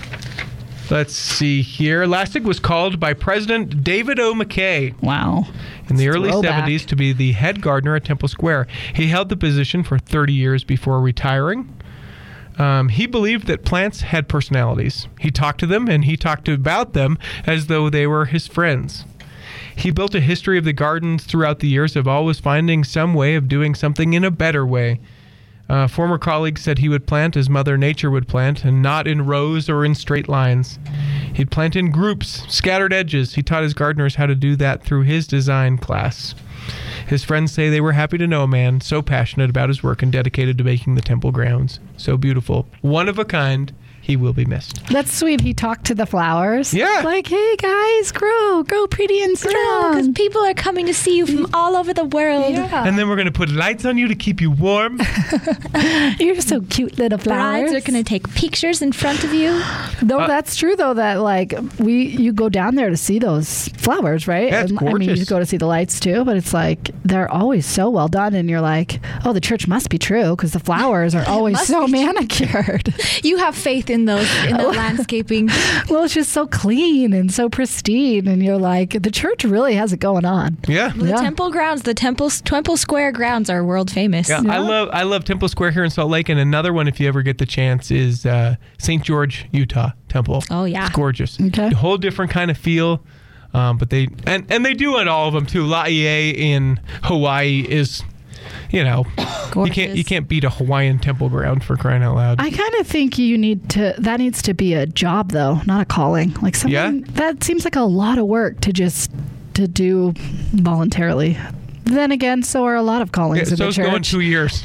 let's see here. Lastig was called by President David O. McKay Wow. in the early Throwback. seventies to be the head gardener at Temple Square. He held the position for thirty years before retiring. Um, he believed that plants had personalities. He talked to them and he talked about them as though they were his friends. He built a history of the gardens throughout the years of always finding some way of doing something in a better way. Uh, former colleagues said he would plant as Mother Nature would plant, and not in rows or in straight lines. He'd plant in groups, scattered edges. He taught his gardeners how to do that through his design class. His friends say they were happy to know a man so passionate about his work and dedicated to making the temple grounds so beautiful. One of a kind. He will be missed. That's sweet. He talked to the flowers. Yeah. Like, hey, guys, grow. Grow pretty and because strong. people are coming to see you from all over the world. Yeah. And then we're going to put lights on you to keep you warm. You're so cute little flowers. Brides are going to take pictures in front of you. No, Uh, that's true though. That like we, you go down there to see those flowers, right? Yeah, it's And, I mean, you gorgeous. go to see the lights too, but it's like they're always so well done, and you're like, oh, the church must be true because the flowers are always must so be true. manicured. You have faith in those in the landscaping. Well, it's just so clean and so pristine, and you're like, the church really has it going on. Yeah. The Yeah. temple grounds, the temple Temple Square grounds are world famous. Yeah, I love I love Temple Square here in Salt Lake, and another one, if you ever get the chance, is uh, Saint George, Utah Temple. Oh, yeah. It's gorgeous. Okay. A whole different kind of feel, um, but they and and they do it all of them too. Laie in Hawaii is, you know, you can't you Gorgeous. can't beat a Hawaiian temple ground for crying out loud. I kind of think you need to. That needs to be a job, though, not a calling. Like something Yeah? that seems like a lot of work to just to do voluntarily. Then again, so are a lot of Yeah, callings in so the it's going church. two years.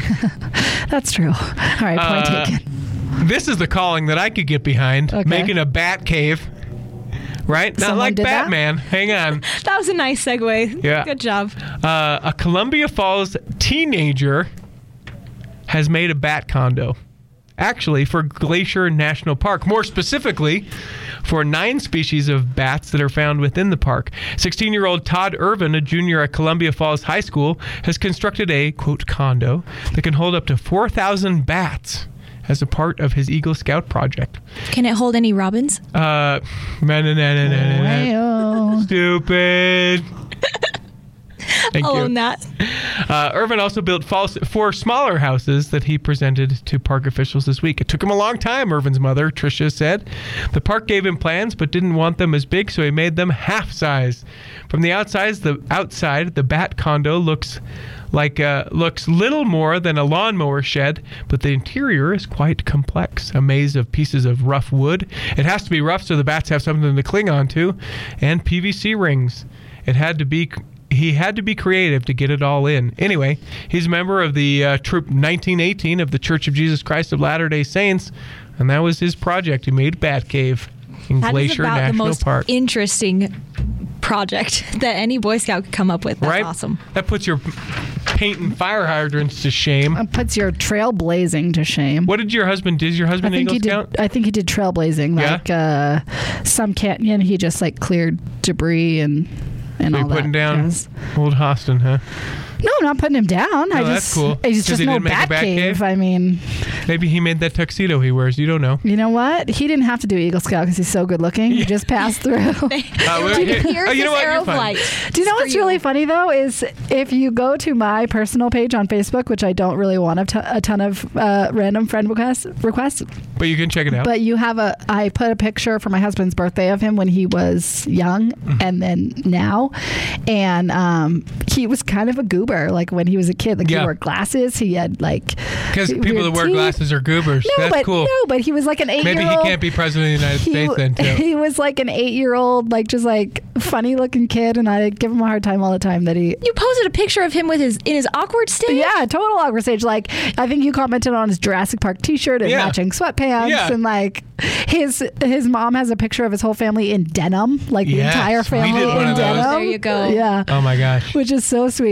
That's true. All right, point Uh, taken. This is the calling that I could get behind, Okay. making a bat cave. Right? Not Someone like did that? Batman. Hang on. That was a nice segue. Yeah. Good job. Uh, a Columbia Falls teenager has made a bat condo. Actually, for Glacier National Park. More specifically, for nine species of bats that are found within the park. sixteen-year-old Todd Irvin, a junior at Columbia Falls High School, has constructed a, quote, condo that can hold up to four thousand bats as a part of his Eagle Scout project. Can it hold any robins? Uh, na- na- na- na- na- na- Well, Stupid. Thank I'll you. own that. Uh, Irvin also built false, four smaller houses that he presented to park officials this week. It took him a long time, Irvin's mother, Tricia, said. The park gave him plans but didn't want them as big, so he made them half size. From the outside, the outside, the bat condo looks like uh, looks little more than a lawnmower shed, but the interior is quite complex. A maze of pieces of rough wood. It has to be rough so the bats have something to cling on to, and P V C rings. It had to be. He had to be creative to get it all in. Anyway, he's a member of the uh, Troop nineteen eighteen of the Church of Jesus Christ of Latter-day Saints, and that was his project. He made a bat cave in That is Glacier about the National most Park. interesting project that any Boy Scout could come up with. That's right? awesome. That puts your painting fire hydrants to shame. it puts your trailblazing to shame. What did your husband? Did your I husband think Eagle he did. Scout? I think he did trailblazing, Yeah? like uh, some canyon. He just like cleared debris and and So all you're putting that. down jazz. Old Hostin, huh? No, I'm not putting him down. I Oh, that's just, cool. It's 'Cause just he no didn't make a bat bat cave. cave? I mean, Maybe he made that tuxedo he wears. You don't know. you know what? He didn't have to do Eagle Scout because he's so good looking. He just passed through. Uh, we're- Here's here- oh, you know his what? arrow You're of fine. light. Do you know For what's really funny though is if you go to my personal page on Facebook, which I don't really want a, t- a ton of uh, random friend requests, requests, But you can check it out. but you have a. I put a picture for my husband's birthday of him when he was young, Mm-hmm. and then now, and um, he was kind of a goober. Like when he was a kid, like Yeah. he wore glasses. He had like Because people weird that wear teeth. glasses are goobers. No, That's but cool. no, but he was like an eight-year-old. Maybe he can't be president of the United He, States then, too. he was like an eight-year-old, like just like funny-looking kid, and I give him a hard time all the time that he. You posted a picture of him with his in his awkward state. Yeah, total awkward stage. Like I think you commented on his Jurassic Park T-shirt and Yeah. matching sweatpants, Yeah. and like his his mom has a picture of his whole family in denim, like the Yes, entire we family did one in of those. denim. There you go. Yeah. Oh, my gosh. Which is so sweet. Don't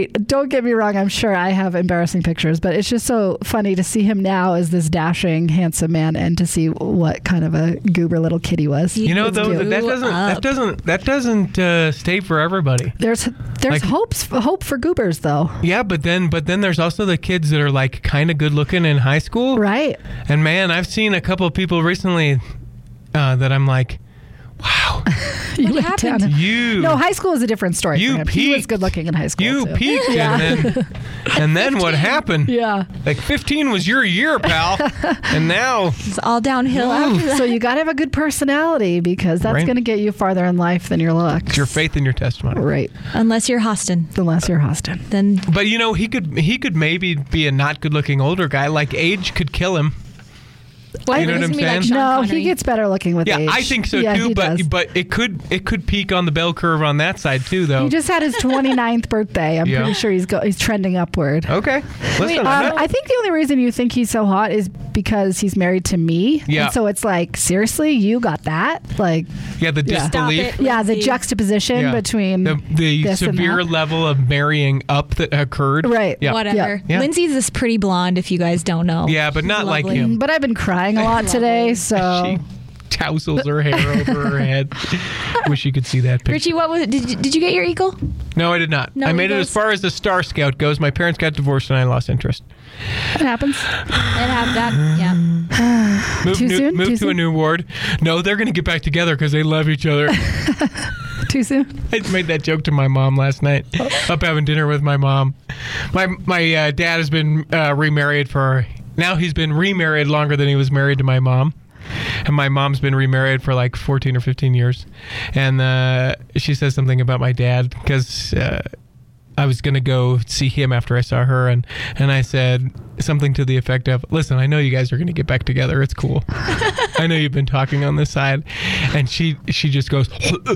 don't get me wrong. I'm sure I have embarrassing pictures, but it's just so funny to see him now as this dashing, handsome man, and to see what kind of a goober little kid he was. You know, It's though, cute. that doesn't that doesn't that doesn't uh, stay for everybody. There's there's Like- hopes hope for goobers though, Yeah, but then but then there's also the kids that are like kind of good looking in high school. right? And man, I've seen a couple of people recently uh, that I'm like, wow, You went happened? down- you No, high school is a different story. You for him. He was peaked. good looking in high school. you too. peaked, and then and then what happened? Yeah. Like fifteen was your year, pal, and now It's all downhill after that. So you got to have a good personality because that's Right. going to get you farther in life than your looks. it's your faith and your testimony. Right. Unless you're Hostin, Unless you're Hostin. then But you know, he could he could maybe be a not good looking older guy. Like age could kill him. Well, You know what isn't I'm he like saying? Sean No, Connery? he gets better looking with Yeah, age. I think so Yeah, too. he But does. but it could it could peak on the bell curve on that side too, though. He just had his twenty-ninth birthday. I'm Yeah. pretty sure he's go- he's trending upward. Okay. Listen, Um, I'm not- I think the only reason you think he's so hot is because he's married to me. Yeah. And so it's like, seriously, you got that? Like, yeah, the Yeah. Stop disbelief. it. yeah, the Lindsay. juxtaposition Yeah. between the the this and severe that. level of marrying up that occurred. Right. Yeah. Whatever. Yeah. Lindsay's this pretty blonde, if you guys don't know. Yeah, but not like Lovely. him. But I've been crying a lot today, so She tousles her hair over her head. Wish you could see that picture. Richie, what was it? Did you, did you get your eagle? No, I did not. No I made it Eagles? as far as the Star Scout goes. My parents got divorced and I lost interest. it happens. It had that. Yeah. Moved, Too new, soon? moved Too to a soon? new ward. No, they're going to get back together because they love each other. Too soon? I made that joke to my mom last night. Up having dinner with my mom. My my uh, dad has been uh, remarried for now. He's been remarried longer than he was married to my mom. And my mom's been remarried for like fourteen or fifteen years. And uh, she says something about my dad because uh, I was going to go see him after I saw her. And, and I said something to the effect of, listen, I know you guys are going to get back together. It's cool. I know you've been talking on this side. And she she just goes,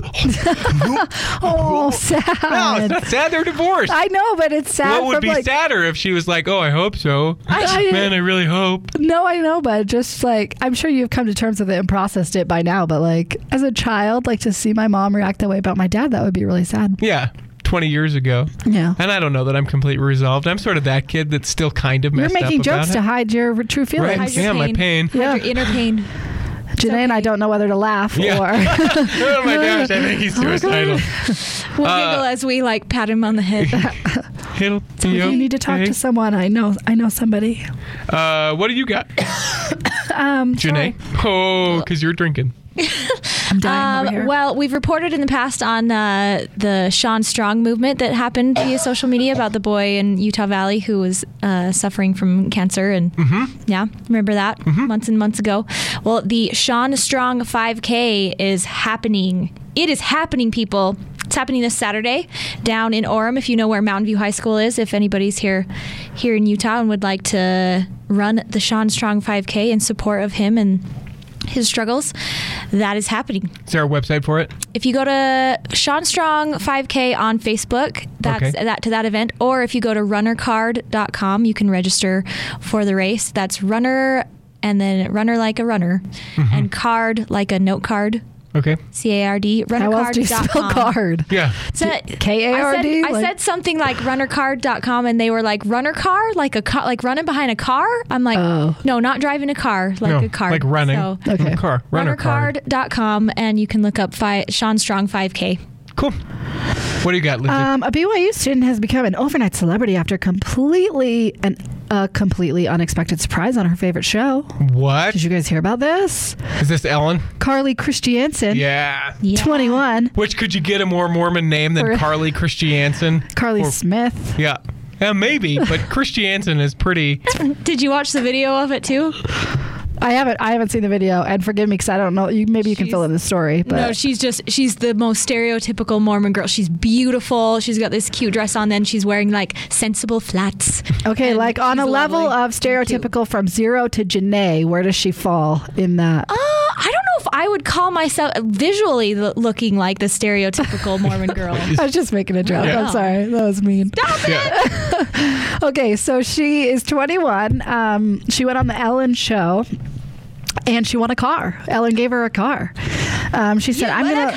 Oh, sad. no, it's not sad. They're divorced. I know, but it's sad. What would from, be like, sadder if she was like, oh, I hope so. I- Man, I really hope. No, I know, but just like I'm sure you've come to terms with it and processed it by now. But like as a child, like to see my mom react that way about my dad, that would be really sad. Yeah, twenty years ago. Yeah. And I don't know that I'm completely resolved. I'm sort of that kid that's still kind of You're messed making up about jokes it. to hide your true feelings. Right. Hide your Yeah, my pain. Hide Yeah. your inner pain. Janae and I don't know whether to laugh Yeah. or Oh my gosh, I think he's suicidal. We'll Uh, giggle as we like pat him on the head. It'll be you need to talk okay. to someone. I know I know somebody. Uh, what do you got, Um Janae? Oh, because you're drinking. I'm dying over here. Um, well, we've reported in the past on uh, the Sean Strong movement that happened via social media about the boy in Utah Valley who was uh, suffering from cancer. And yeah, remember that months and months ago? Well, the Sean Strong five K is happening. It is happening, people. It's happening this Saturday down in Orem. If you know where Mountain View High School is, if anybody's here here in Utah and would like to run the Sean Strong five K in support of him and his struggles, that is happening. Is there a website for it? If you go to Sean Strong five K on Facebook, that's Okay. that to that event, or if you go to runner card dot com, you can register for the race. That's runner and then runner like a runner Mm-hmm. and card like a note card. Okay. C A R D. runner How else card do you dot spell com. card? Yeah. So- K A R D? I said, I Like- said something like runner card dot com, and they were like, runner car? Like a car, like running behind a car? I'm like, Oh. no, not driving a car, like no, a car. like running. So, Okay. In a car. Runner runner card. card dot com, and you can look up fi- Sean Strong five K. Cool. What do you got, Lindsay? Um, a B Y U student has become an overnight celebrity after completely an a completely unexpected surprise on her favorite show. what? Did you guys hear about this? Is this Ellen? Carly Christiansen, Yeah. Yeah. twenty-one. Which could you get a more Mormon name than Or- Carly Christiansen? Carly Or- Smith. Yeah. Yeah, maybe, but Christiansen is pretty. Did you watch the video of it too? I haven't. I haven't seen the video, and forgive me because I don't know. You maybe you can She's- fill in the story, but No, she's just, she's the most stereotypical Mormon girl. She's beautiful. She's got this cute dress on, then she's wearing like sensible flats. okay. and Like on a she's level lovely of and cute. stereotypical from zero to Janae, where does she fall in that? Uh, I don't know if I would call myself visually lo- looking like the stereotypical Mormon girl. I was just making a joke. Yeah. I'm sorry. That was mean. Yeah. Okay, so she is twenty-one. Um, she went on the Ellen show, and she won a car. Ellen gave her a car. Um, she said, "I'm won a gonna." car!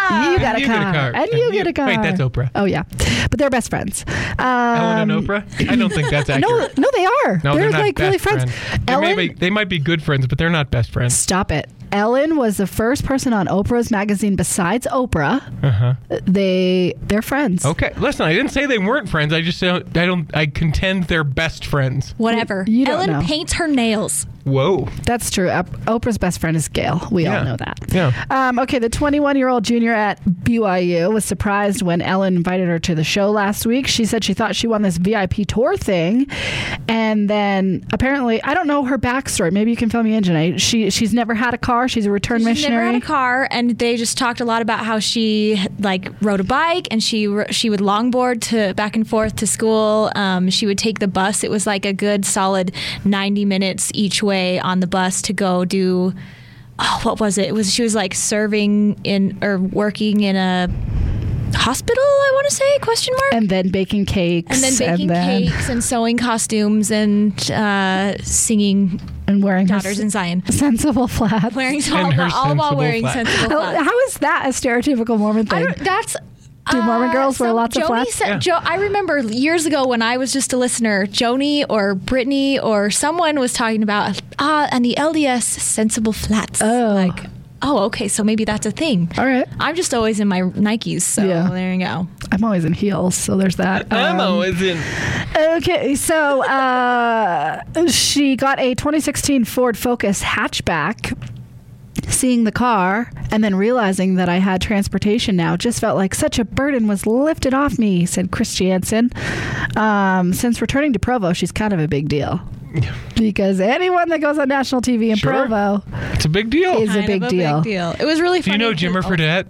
car. You got And a you car. get a car. And you get a car. Wait, that's Oprah. Oh, yeah. But they're best friends. Um, Ellen and Oprah? I don't think that's No, accurate. no, they are. No, they're, they're not like best really friends. They, Ellen, may be, they might be good friends, but they're not best friends. stop it. Ellen was the first person on Oprah's magazine besides Oprah. Uh-huh. They they're friends. Okay, listen, I didn't say they weren't friends. I just don't, I don't, I contend they're best friends. Whatever. You don't Ellen know. paints her nails. Whoa. That's true. Op- Oprah's best friend is Gail. We Yeah. all know that. Yeah. Um, okay, the twenty-one-year-old junior at B Y U was surprised when Ellen invited her to the show last week. She said she thought she won this V I P tour thing, and then apparently, I don't know her backstory. Maybe you can fill me in, Janae. She she's never had a car. She's a return She's missionary. never had a car, and they just talked a lot about how she like rode a bike, and she she would longboard to back and forth to school. Um, she would take the bus. It was like a good solid ninety minutes each way on the bus to go do. Oh, what was it? It was she was like serving in or working in a hospital. I want to say question mark. and then baking cakes. And then baking then- cakes and sewing costumes and uh, singing and wearing her Daughters in Zion. sensible flats. Wearing And all, her all while sensible wearing flats. sensible How, flats. how is that a stereotypical Mormon I thing? don't, that's Do Mormon girls wear so lots of Joni flats? Said, Yeah. Jo, I remember years ago when I was just a listener, Joni or Brittany or someone was talking about ah, and the L D S sensible flats. Oh. Like, oh, okay, so maybe that's a thing. All right. I'm just always in my Nikes, so Yeah. there you go. I'm always in heels, so there's that. I'm Um, always in. Okay, so uh, she got a twenty sixteen Ford Focus hatchback. Seeing the car and then realizing that I had transportation now just felt like such a burden was lifted off me, said Chris Jansen. Um, since returning to Provo, she's kind of a big deal. Because anyone that goes on national T V in Sure. Provo It's a big deal. is a Kind big of a deal. big deal. It was really Do you funny. know Jimmer Fredette?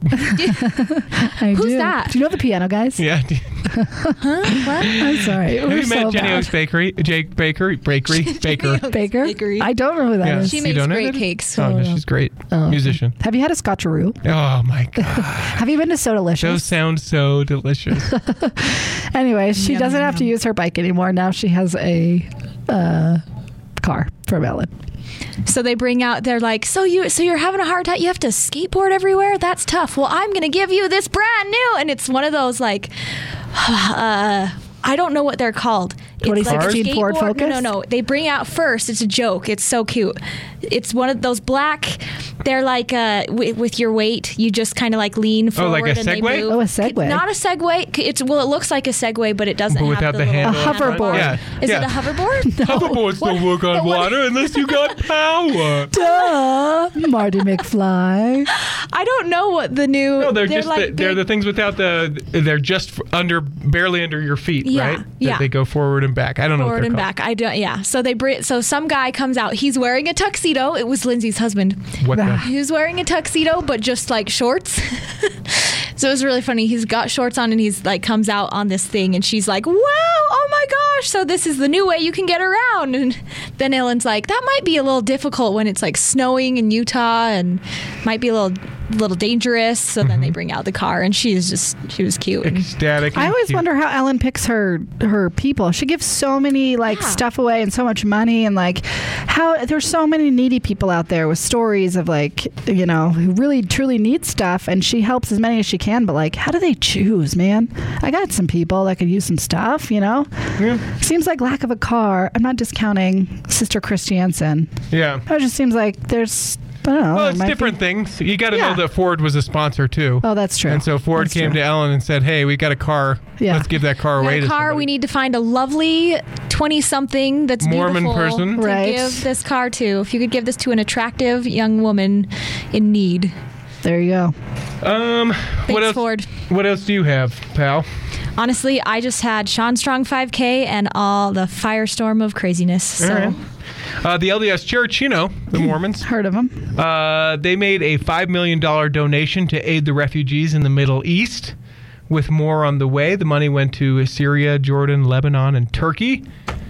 I Who's do. that? Do you know the piano guys? Yeah. I'm sorry. Have We're you met so Jenny bad. Bakery? Jake Bakery? Bakery? Baker? Baker? Bakery. I don't know who that is. Yeah. She You makes don't know great that? cakes. Oh, no, she's great. Oh, okay. Musician. Have you had a scotcheroo? Oh, my God. Have you been to So Delicious? Those sound so delicious. Anyway, she Yum, doesn't have to yum. use her bike anymore. Now she has a uh, car from Ellen. So they bring out, they're like, so you, so you're having a hard time. You have to skateboard everywhere. That's tough. Well, I'm gonna give you this brand new, and it's one of those like, uh, I don't know what they're called. It's twenty like a sixteen Ford skateboard- Focus? No, no, no. They bring out first. It's a joke. It's so cute. It's one of those black. They're like uh, w- with your weight, you just kind of like lean Oh, forward like a and they Segway? move. Oh, a Segway. Not a Segway. It's well, it looks like a Segway, but it doesn't But have without the, the little handle. A hoverboard. Yeah. Is yeah. it a hoverboard? Hoverboards don't work on water unless you got power. Duh, Marty McFly. I don't know what the new. No, they're, just like the, they're big- the things without the. They're just under, barely under your feet, Yeah, right? That yeah. They go forward and back. I don't know what forward they're and called. back. I don't. Yeah. So they bring. So some guy comes out. He's wearing a tuxedo. It was Lindsay's husband. What the? He was wearing a tuxedo, but just like shorts. So it was really funny. He's got shorts on and he's like comes out on this thing, and she's like, "Wow! Oh my gosh! So this is the new way you can get around." And then Ellen's like, "That might be a little difficult when it's like snowing in Utah, and might be a little, little dangerous." So then Mm-hmm. they bring out the car, and she's just she was cute. And Ecstatic. I and always cute. wonder how Ellen picks her her people. She gives so many like Yeah. stuff away and so much money, and like how there's so many needy people out there with stories of like, you know, who really truly need stuff, and she helps as many as she can. But like, how do they choose, man? I got some people that could use some stuff, you know. Yeah. Seems like lack of a car. I'm not discounting Sister Chris Jansen. Yeah. It just seems like there's, I don't know. Well, there it's might be- different things. You got to Yeah. know that Ford was a sponsor too. Oh, that's true. And so Ford That's came true. to Ellen and said, "Hey, we got a car. Yeah. Let's give that car We away got to a car. somebody." We need to find a lovely twenty-something that's Mormon beautiful person. to Right. give this car to. If you could give this to an attractive young woman in need. There you go. Um, Thanks, what else? Ford. What else do you have, pal? Honestly, I just had Sean Strong five K and all the firestorm of craziness. So All right. Uh, the L D S Church, you know, the Mormons, Heard of him? uh, they made a five million dollars donation to aid the refugees in the Middle East, with more on the way. The money went to Syria, Jordan, Lebanon, and Turkey.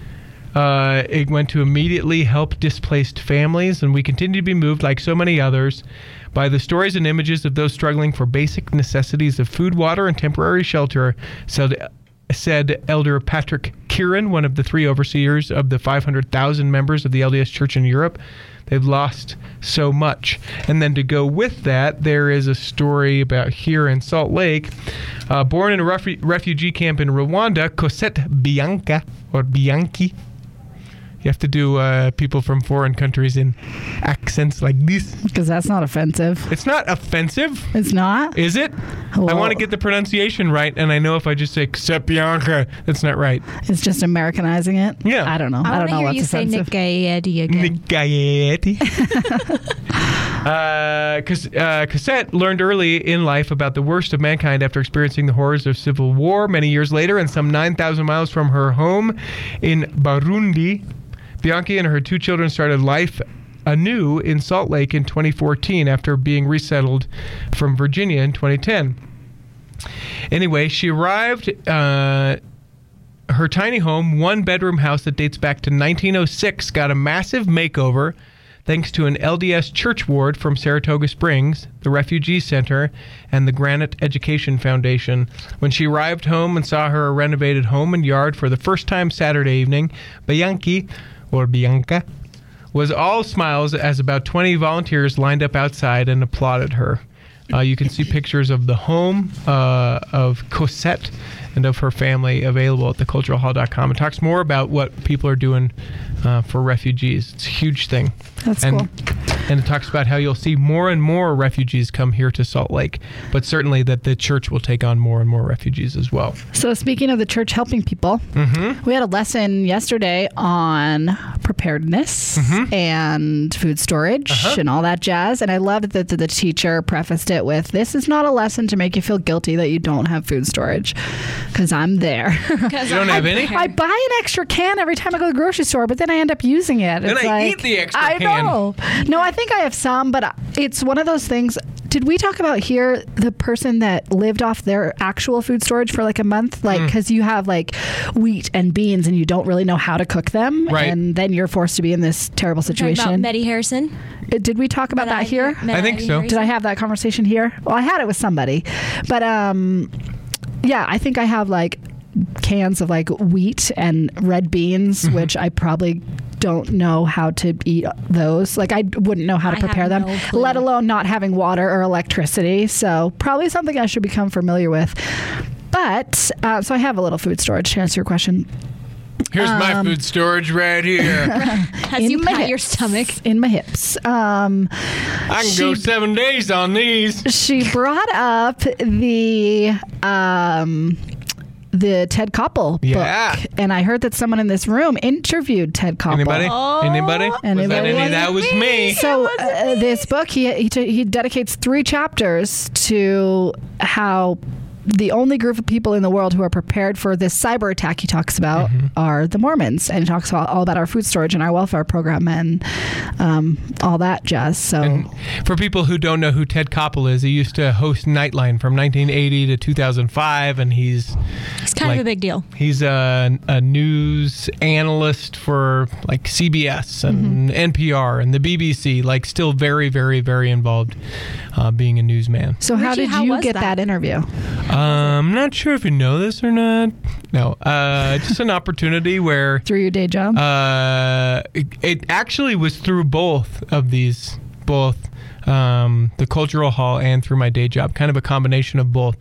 Uh, it went to immediately help displaced families, and we continue to be moved, like so many others, by the stories and images of those struggling for basic necessities of food, water, and temporary shelter, said, said Elder Patrick Kieran, one of the three overseers of the five hundred thousand members of the L D S Church in Europe. They've lost so much. And then to go with that, there is a story about here in Salt Lake. Uh, born in a refu- refugee camp in Rwanda, Cosette Bianca, or Bianchi. You have to do uh, people from foreign countries in accents like this. Because that's not offensive. It's not offensive. It's not? Is it? Well, I want to get the pronunciation right, and I know if I just say Cosette Bianca, that's not right. It's just Americanizing it? Yeah. I don't know. I, I, don't know hear what's you say offensive. Nick Gayetti again. Nick Gayetti. uh, Cos- uh, Cosette learned early in life about the worst of mankind after experiencing the horrors of civil war. Many years later, and some nine thousand miles from her home in Burundi, Bianchi and her two children started life anew in Salt Lake in twenty fourteen after being resettled from Virginia in twenty ten. Anyway, she arrived uh, her tiny home, one-bedroom house that dates back to nineteen oh six, got a massive makeover thanks to an L D S church ward from Saratoga Springs, the Refugee Center, and the Granite Education Foundation. When she arrived home and saw her renovated home and yard for the first time Saturday evening, Bianchi, or Bianca, was all smiles as about twenty volunteers lined up outside and applauded her. Uh, you can see pictures of the home uh, of Cosette and of her family available at the cultural hall dot com. It talks more about what people are doing uh, for refugees. It's a huge thing. That's and, cool. And it talks about how you'll see more and more refugees come here to Salt Lake, but certainly that the church will take on more and more refugees as well. So speaking of the church helping people, Mm-hmm. we had a lesson yesterday on preparedness Mm-hmm. and food storage Uh-huh. and all that jazz. And I loved that the teacher prefaced it with, this is not a lesson to make you feel guilty that you don't have food storage, because I'm there. You don't have any? I buy an extra can every time I go to the grocery store, but then I end up using it. Then It's I like, eat the extra I can. know. No, I think I have some, but it's one of those things. Did we talk about here the person that lived off their actual food storage for like a month? Like, because you have like wheat and beans and you don't really know how to cook them. Right. And then you're forced to be in this terrible Talking situation. about Meddy Harrison. Uh, Did we talk about Med- that here? Med- I think so. Did I have that conversation here? Well, I had it with somebody. But um, yeah, I think I have like cans of like wheat and red beans, Mm-hmm. which I probably don't know how to eat those. Like I wouldn't know how to I prepare have them, no clue. let alone not having water or electricity. So probably something I should become familiar with. But uh, so I have a little food storage to answer your question. Here's my Um, food storage right here. As In you my pat your hips. stomach. In my hips. Um, I can go she- seven days on these. she brought up the um the Ted Koppel Yeah. book, and I heard that someone in this room interviewed Ted Koppel. Anybody? Anybody? Was that Anybody? any? That was me. So uh, this book, he he, t- he dedicates three chapters to how the only group of people in the world who are prepared for this cyber attack he talks about Mm-hmm. are the Mormons, and he talks about all about our food storage and our welfare program and um, all that jazz. So And for people who don't know who Ted Koppel is, he used to host Nightline from nineteen eighty to two thousand five, and he's It's kind like- of a big deal. he's a, a news analyst for like C B S and Mm-hmm. N P R and the B B C. Like, still very, very, very involved, uh, being a newsman. so how Richie, did how you was get that, that? interview? Um, I'm not sure if you know this or not. No, uh, just an opportunity where. Through your day job? Uh, it, it actually was through both of these, both um, the Cultural Hall and through my day job, kind of a combination of both.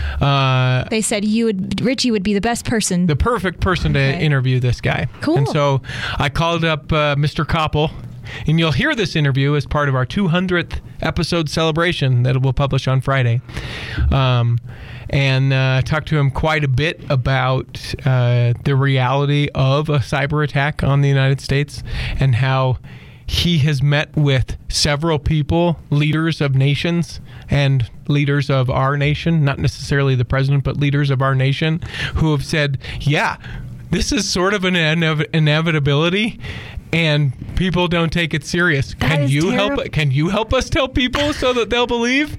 Uh, They said you would, Richie would be the best person. the perfect person to Okay. interview this guy. Cool. And so I called up uh, Mister Koppel, and you'll hear this interview as part of our two hundredth episode celebration that we'll publish on Friday. Um, and uh, talked to him quite a bit about uh, the reality of a cyber attack on the United States and how he has met with several people, leaders of nations and leaders of our nation, not necessarily the president, but leaders of our nation, who have said, yeah, this is sort of an inev- inevitability, and people don't take it serious. That Can is you terrible. help? Can you help us tell people so that they'll believe?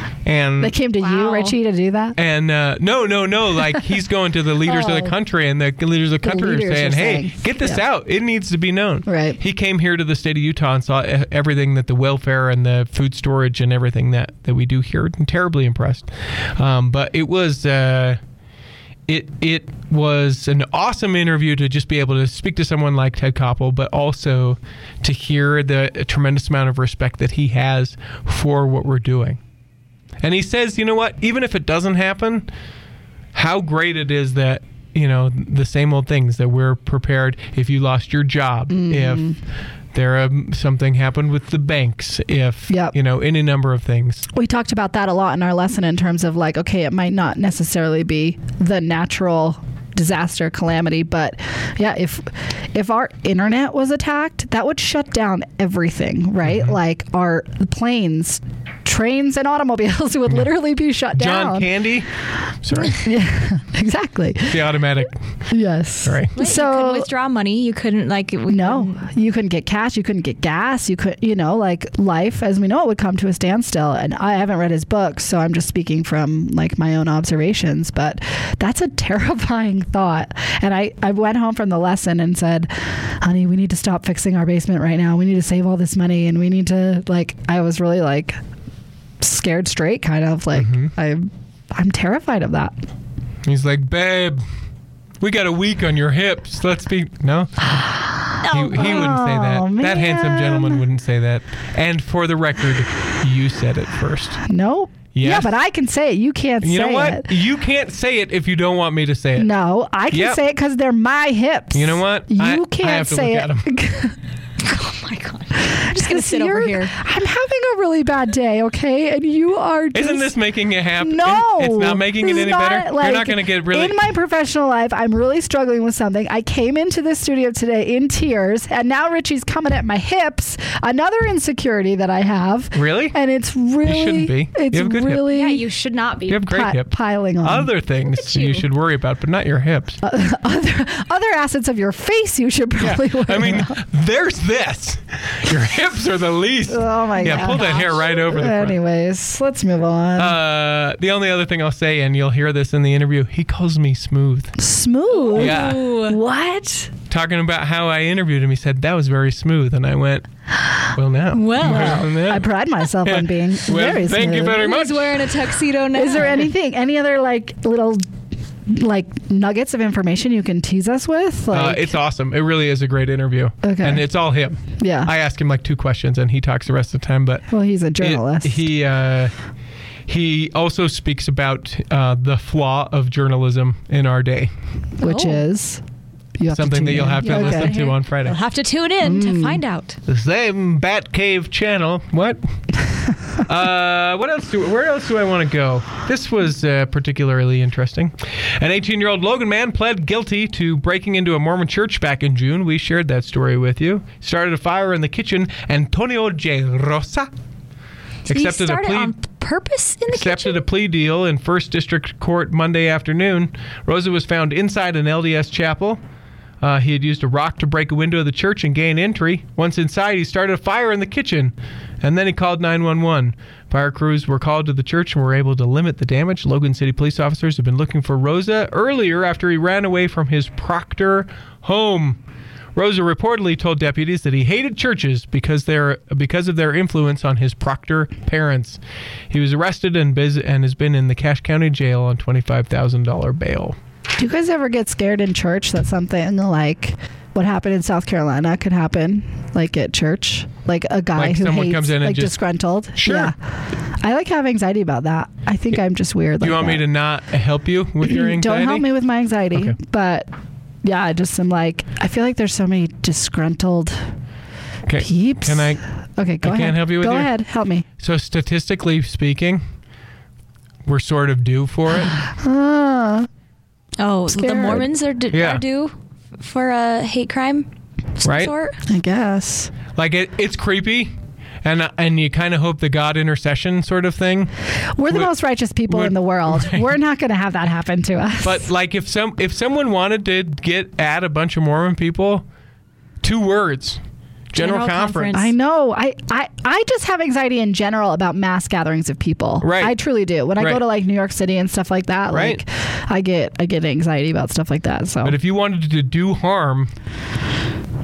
And They came to you, Wow. Richie, to do that? and uh, no, no, no. Like, he's going to the leaders of the Oh. country, and the leaders of the The country are leaders are saying, "Hey, saying, get this yeah. out. It needs to be known." Right. He came here to the state of Utah and saw e- everything that the welfare and the food storage and everything that, that we do here. And terribly impressed. Um, but it was uh, it it was an awesome interview to just be able to speak to someone like Ted Koppel, but also to hear the tremendous amount of respect that he has for what we're doing. And he says, you know what, even if it doesn't happen, how great it is that, you know, the same old things that we're prepared if you lost your job, mm-hmm. if there um, something happened with the banks, if, yep. you know, any number of things. We talked about that a lot in our lesson in terms of like, okay, it might not necessarily be the natural disaster calamity, but yeah, if if our internet was attacked, that would shut down everything, right? Mm-hmm. Like our planes, trains, and automobiles would literally be shut down. John Candy? Sorry. Yeah, exactly. The automatic. Yes. Sorry. Wait, so you couldn't withdraw money. You couldn't like. We no, couldn't. you couldn't get cash. You couldn't get gas. You could, you know, like life as we know it would come to a standstill. And I haven't read his book, so I'm just speaking from like my own observations. But that's a terrifying thought. And I, I went home from the lesson and said, honey, we need to stop fixing our basement right now. We need to save all this money, and we need to like. I was really like scared straight, kind of like mm-hmm. I'm. I'm terrified of that. He's like, babe, we got a week on your hips. Let's be... No? he, he wouldn't say that. Oh, that handsome gentleman wouldn't say that. And for the record, you said it first. Nope. Yes. Yeah, but I can say it. You can't you say it. You know what? It. You can't say it if you don't want me to say it. No, I can yep. say it because they're my hips. You know what? You I, can't I have to say look it. At them. Oh my God. I'm just going to sit over here. I'm having a really bad day, okay? And you are just... Isn't this making it happen? No. It's not making it any not, better? like, You're not going to get really... In my professional life, I'm really struggling with something. I came into this studio today in tears, and now Richie's coming at my hips. Another insecurity that I have. Really? And it's really... You shouldn't be. It's you have a good really... hip. Yeah, you should not be. You have great pi- hips. Piling on. Other things you. you should worry about, but not your hips. Uh, other, other assets of your face you should probably yeah. worry I mean, about. There's this. Your hips are the least. Oh my yeah, God. Yeah, pull that hair right over the front. Anyways, let's move on. Uh, the only other thing I'll say, and you'll hear this in the interview, he calls me smooth. Smooth? Yeah. What? Talking about how I interviewed him, he said, that was very smooth. And I went, well, now. Well, well now. I pride myself on being well, very smooth. Thank you very much. He's wearing a tuxedo now. Is there anything, any other like little like nuggets of information you can tease us with? Like, uh, it's awesome. It really is a great interview. Okay. And it's all him. Yeah. I ask him like two questions and he talks the rest of the time. But well, he's a journalist. It, he uh, he also speaks about uh, the flaw of journalism in our day, which oh. is you have something that you'll in. have to okay. listen to on Friday. You'll have to tune in mm. to find out. The same Batcave channel. What? uh, what else? Do, where else do I want to go? This was uh, particularly interesting. An eighteen-year-old Logan man pled guilty to breaking into a Mormon church back in June. We shared that story with you. Started a fire in the kitchen. Antonio J. Rosa accepted he started a plea on purpose in the accepted kitchen? a plea deal in First District Court Monday afternoon. Rosa was found inside an L D S chapel. Uh, he had used a rock to break a window of the church and gain entry. Once inside, he started a fire in the kitchen, and then he called nine one one. Fire crews were called to the church and were able to limit the damage. Logan City police officers have been looking for Rosa earlier after he ran away from his Proctor home. Rosa reportedly told deputies that he hated churches because they're because of their influence on his Proctor parents. He was arrested and, biz- and has been in the Cache County Jail on twenty-five thousand dollars bail. Do you guys ever get scared in church that something like what happened in South Carolina could happen, like at church? Like a guy like who someone hates, comes in and like just, disgruntled? Sure. Yeah. I like have anxiety about that. I think I'm just weird. Do you like want that. me to not help you with your anxiety? Don't help me with my anxiety. Okay. But yeah, I just am like, I feel like there's so many disgruntled okay. peeps. Can I? Okay, go I ahead. Can't help you with go your, ahead, help me. So statistically speaking, we're sort of due for it. uh, Oh, Scared. the Mormons are, d- Yeah. are due for a hate crime of some Right? sort? I guess. Like it, it's creepy. And and you kind of hope the God intercession sort of thing. We're the would, most righteous people would, in the world. Right. We're not going to have that happen to us. But like if some if someone wanted to get at a bunch of Mormon people, two words. General, General conference. conference. I know. I, I, I just have anxiety in general about mass gatherings of people. Right. I truly do. When I right. go to like New York City and stuff like that, right. like I get I get anxiety about stuff like that. So But if you wanted to do harm,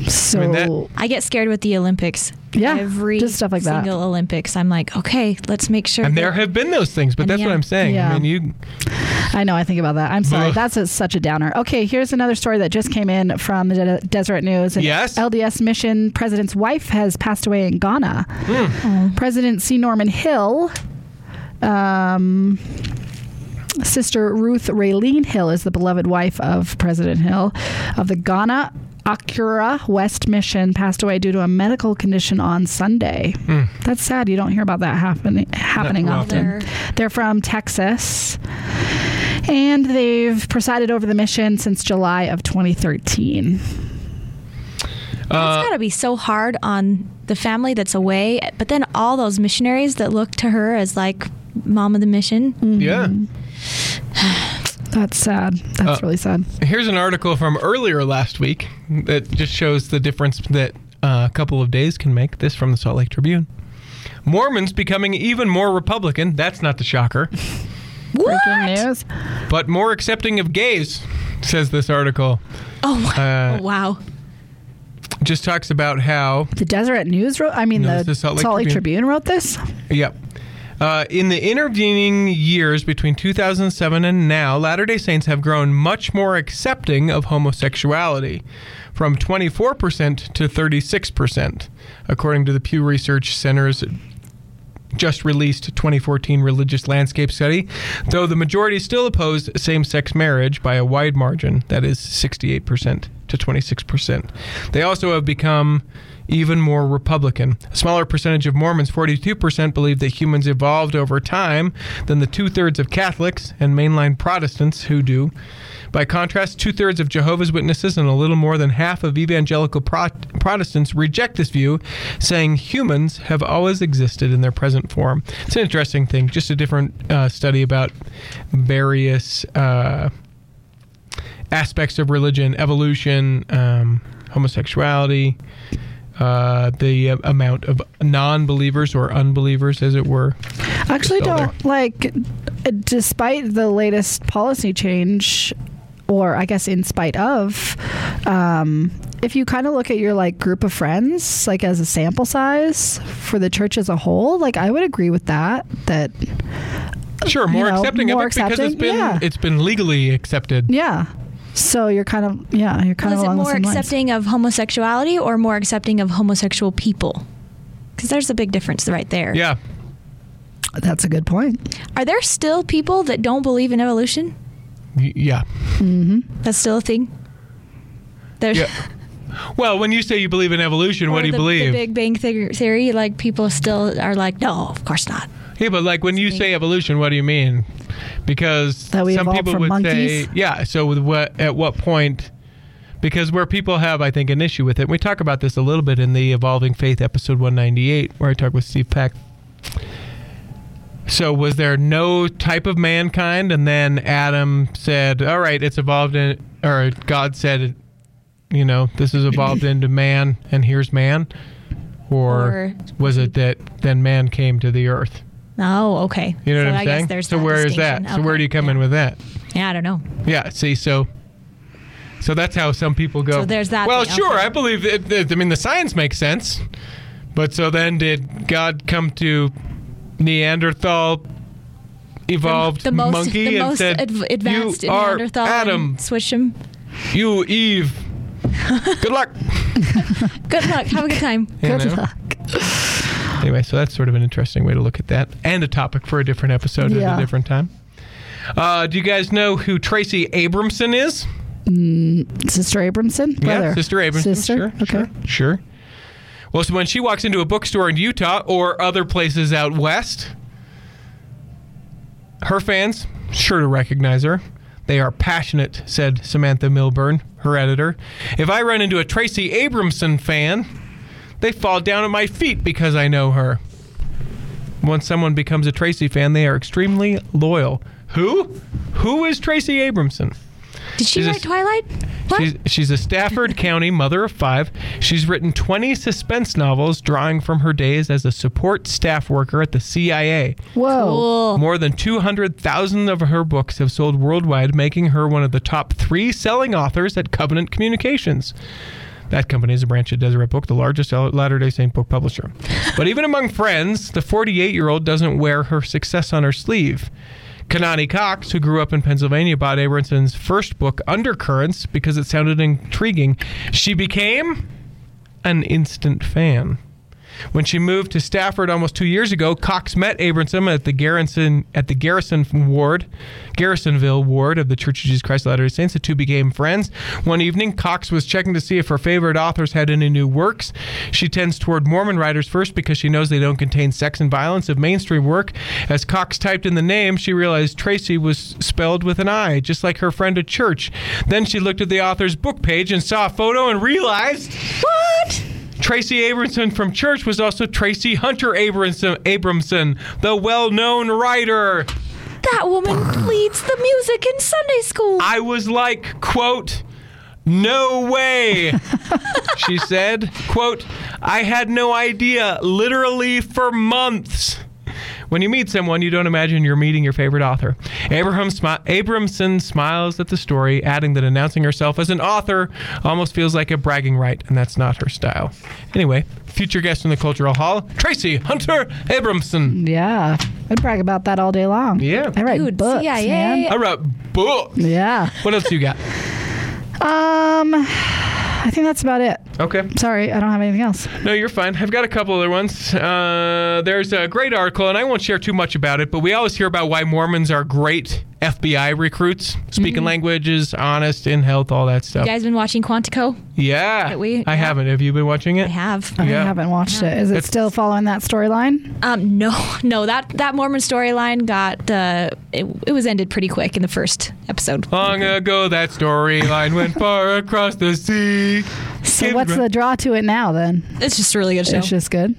So I mean, that- I get scared with the Olympics. Yeah, Every just stuff like that. single Olympics, I'm like, okay, let's make sure. And that- there have been those things, but And that's yeah. what I'm saying. Yeah. I mean, you. I know. I think about that. I'm sorry. Ugh. That's a, such a downer. Okay, here's another story that just came in from the De- Deseret News. An Yes? L D S mission president's wife has passed away in Ghana. Hmm. President C. Norman Hill. Um, Sister Ruth Raylene Hill is the beloved wife of President Hill of the Ghana Akura West Mission, passed away due to a medical condition on Sunday. Mm. That's sad. You don't hear about that happening happening well. often. They're- They're from Texas, and they've presided over the mission since July of twenty thirteen. That's Uh, got to be so hard on the family that's away. But then all those missionaries that look to her as like mom of the mission. yeah. That's sad. That's Uh, really sad. Here's an article from earlier last week that just shows the difference that uh, a couple of days can make. This from the Salt Lake Tribune. Mormons becoming even more Republican. That's not the shocker. Breaking news. But more accepting of gays, says this article. Oh, Uh, oh wow. Just talks about how, The Deseret News wrote. I mean, No, the this is Salt Salt Lake, Lake Tribune. wrote this. yep. Uh, in the intervening years between two thousand seven and now, Latter-day Saints have grown much more accepting of homosexuality, from twenty-four percent to thirty-six percent, according to the Pew Research Center's just released twenty fourteen Religious Landscape Study, though the majority still opposed same-sex marriage by a wide margin, that is sixty-eight percent to twenty-six percent. They also have become even more Republican. A smaller percentage of Mormons, forty-two percent, believe that humans evolved over time than the two-thirds of Catholics and mainline Protestants who do. By contrast, two-thirds of Jehovah's Witnesses and a little more than half of evangelical Pro- Protestants reject this view, saying humans have always existed in their present form. It's an interesting thing, just a different uh, study about various uh, aspects of religion, evolution, um, homosexuality, uh, the uh, amount of non-believers or unbelievers, as it were. Actually, Still don't like. Despite the latest policy change, or I guess in spite of, um, if you kind of look at your like group of friends, like as a sample size for the church as a whole, like I would agree with that. That Sure, more you know, accepting more of it because it's accepting, been yeah. it's been legally accepted. yeah. So you're kind of yeah, you're kind Was of it along the more same lines. accepting of homosexuality or more accepting of homosexual people? Because there's a big difference right there. Yeah. That's a good point. Are there still people that don't believe in evolution? Y- Yeah. That's still a thing? There's Yeah. Well, when you say you believe in evolution, what or do you the, believe? The Big Bang Theory, theory, like people still are like, no, of course not. Yeah, but like when you say evolution, what do you mean? Because That we some evolved people from would monkeys? say, yeah. So with what at what point? Because where people have, I think, an issue with it. We talk about this a little bit in the Evolving Faith episode one ninety-eight, where I talk with Steve Peck. So was there no type of mankind, and then Adam said, "All right, it's evolved in," or God said, "You know, this is evolved into man, and here's man," or, Or- was it that then man came to the earth? Oh, okay. You know so what I I'm guess saying? there's So that where is that? distinction. So where Okay, do you come yeah. in with that? Yeah, I don't know. Yeah. See, so so that's how some people go. So there's that Well, thing, sure, okay. I believe. It, it, I mean, the science makes sense, but so then did God come to Neanderthal? Evolved the most, monkey the and most said, adv- advanced "You are Neanderthal Adam. and switch him. You Eve. Good luck." Good luck. Have a good time. You Good know? luck. Anyway, so that's sort of an interesting way to look at that, and a topic for a different episode at Yeah. a different time. Uh, do you guys know who Tracy Abramson is? Sister Abramson? Brother. Yeah, Sister Abramson. Sister? Sure, Okay. sure, sure. Well, so when she walks into a bookstore in Utah or other places out west, her fans sure to recognize her. They are passionate, said Samantha Milburn, her editor. If I run into a Tracy Abramson fan, they fall down at my feet because I know her. Once someone becomes a Tracy fan, they are extremely loyal. Who? Who is Tracy Abramson? Did she She's a- write Twilight? What? She's, she's a Stafford County mother of five. She's written twenty suspense novels, drawing from her days as a support staff worker at the C I A. Whoa. Cool. More than two hundred thousand of her books have sold worldwide, making her one of the top three selling authors at Covenant Communications. That company is a branch of Deseret Book, the largest Latter-day Saint book publisher. But even among friends, the forty-eight-year-old doesn't wear her success on her sleeve. Kanani Cox, who grew up in Pennsylvania, bought Abronson's first book, Undercurrents, because it sounded intriguing. She became an instant fan. When she moved to Stafford almost two years ago, Cox met Abronson at the Garrison at the Garrison ward, Garrisonville ward of the Church of Jesus Christ of Latter-day Saints. The two became friends. One evening, Cox was checking to see if her favorite authors had any new works. She tends toward Mormon writers first because she knows they don't contain sex and violence of mainstream work. As Cox typed in the name, she realized Tracy was spelled with an I, just like her friend at church. Then she looked at the author's book page and saw a photo and realized, what? Tracy Abronson from church was also Tracy Hunter Abronson, Abramson, the well-known writer. That woman leads the music in Sunday school. I was like, quote, no way, she said. Quote, I had no idea, literally for months. When you meet someone, you don't imagine you're meeting your favorite author. Abraham Smi- Abramson smiles at the story, adding that announcing herself as an author almost feels like a bragging right, and that's not her style. Anyway, future guest in the Cultural Hall, Tracy Hunter Abramson. Yeah, I'd brag about that all day long. Yeah. I write Dude, books, C I A. man. I wrote books. Yeah. What else you got? Um, I think that's about it. Okay. Sorry, I don't have anything else. No, you're fine. I've got a couple other ones. Uh, there's a great article, and I won't share too much about it, but we always hear about why Mormons are great F B I recruits, speaking mm-hmm. languages, honest, in health, all that stuff. You guys been watching Quantico? Yeah. We, I yeah. haven't. Have you been watching it? I have. I yeah. haven't watched yeah. it. Is it it's, still following that storyline? Um, no, no. That that Mormon storyline got uh, it, it was ended pretty quick in the first episode. Long ago, that storyline went far across the sea. So Give what's me- the draw to it now then? It's just a really good show. It's just good.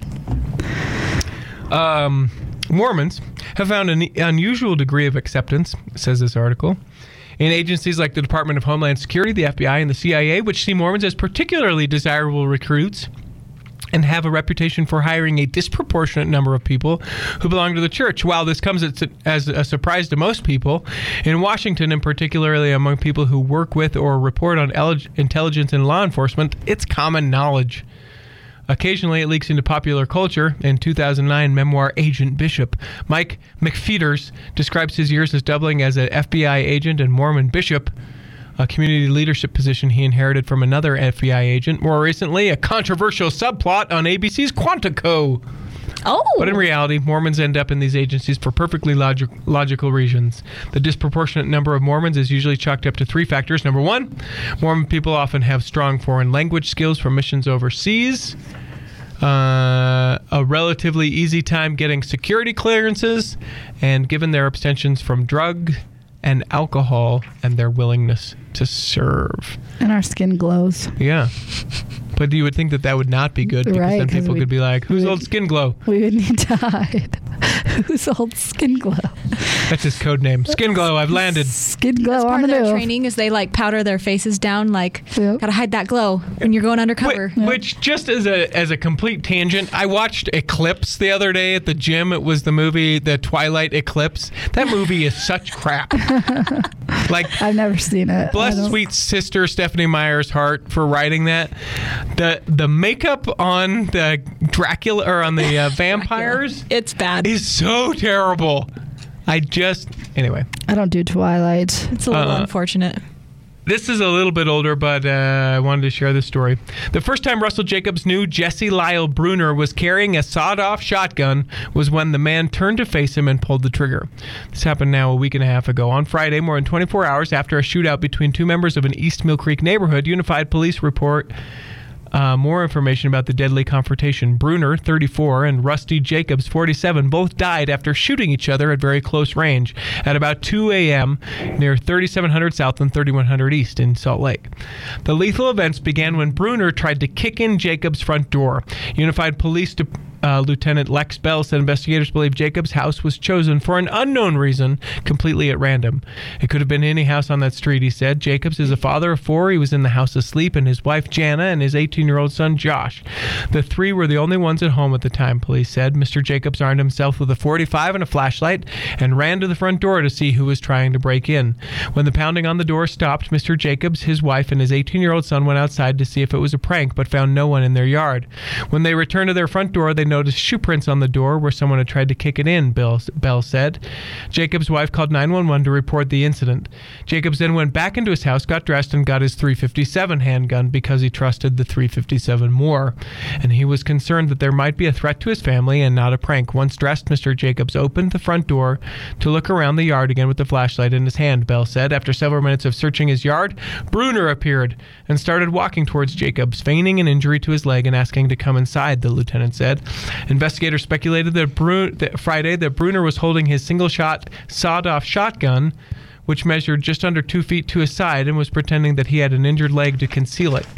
Um, Mormons have found an unusual degree of acceptance, says this article, in agencies like the Department of Homeland Security, the F B I, and the C I A, which see Mormons as particularly desirable recruits and have a reputation for hiring a disproportionate number of people who belong to the church. While this comes as a surprise to most people, in Washington, and particularly among people who work with or report on intelligence and law enforcement, it's common knowledge. Occasionally, it leaks into popular culture. In two thousand nine, memoir Agent Bishop Mike McFeeters describes his years as doubling as an F B I agent and Mormon bishop, a community leadership position he inherited from another F B I agent. More recently, a controversial subplot on A B C's Quantico. Oh. But in reality, Mormons end up in these agencies for perfectly logic- logical reasons. The disproportionate number of Mormons is usually chalked up to three factors. Number one, Mormon people often have strong foreign language skills from missions overseas, uh, a relatively easy time getting security clearances, and given their abstentions from drug and alcohol and their willingness to serve. And our skin glows. Yeah. But you would think that that would not be good because right, then people we, could be like, who's would, old skin glow? We would need to hide. Who's old skin glow? That's his code name. Skin glow, I've landed. Skin glow That's on part the of their move. training is they like powder their faces down, like Yep. gotta hide that glow when you're going undercover. Which, which just as a as a complete tangent, I watched Eclipse the other day at the gym. It was the movie The Twilight Eclipse. That movie is such crap. Like, I've never seen it. bless sweet sister Stephanie Meyer's heart for writing that. The the makeup on the Dracula or on the uh, vampires It's bad. is so terrible. I just anyway. I don't do Twilight. It's a little uh, unfortunate. This is a little bit older, but uh, I wanted to share this story. The first time Russell Jacobs knew Jesse Lyle Bruner was carrying a sawed-off shotgun was when the man turned to face him and pulled the trigger. This happened now a week and a half ago. On Friday, more than twenty-four hours after a shootout between two members of an East Mill Creek neighborhood, Unified Police report Uh, more information about the deadly confrontation. Bruner, thirty-four, and Rusty Jacobs, forty-seven, both died after shooting each other at very close range at about two a.m. near thirty-seven hundred South and thirty-one hundred East in Salt Lake. The lethal events began when Bruner tried to kick in Jacobs' front door. Unified Police de- uh, Lieutenant Lex Bell said investigators believe Jacobs' house was chosen for an unknown reason, completely at random. It could have been any house on that street, he said. Jacobs is a father of four. He was in the house asleep, and his wife, Jana, and his eighteen-year-old son, Josh. The three were the only ones at home at the time, police said. Mister Jacobs armed himself with a forty-five and a flashlight and ran to the front door to see who was trying to break in. When the pounding on the door stopped, Mister Jacobs, his wife, and his eighteen-year-old son went outside to see if it was a prank, but found no one in their yard. When they returned to their front door, they noticed shoe prints on the door where someone had tried to kick it in, Bill, Bell said. Jacobs' wife called nine one one to report the incident. Jacobs then went back into his house, got dressed, and got his three fifty-seven handgun because he trusted the three fifty-seven more. And he was concerned that there might be a threat to his family and not a prank. Once dressed, Mister Jacobs opened the front door to look around the yard again with the flashlight in his hand, Bell said. After several minutes of searching his yard, Bruner appeared and started walking towards Jacobs, feigning an injury to his leg and asking to come inside, the lieutenant said. Investigators speculated that, Bru- that Friday that Bruner was holding his single-shot, sawed-off shotgun, which measured just under two feet to his side, and was pretending that he had an injured leg to conceal it.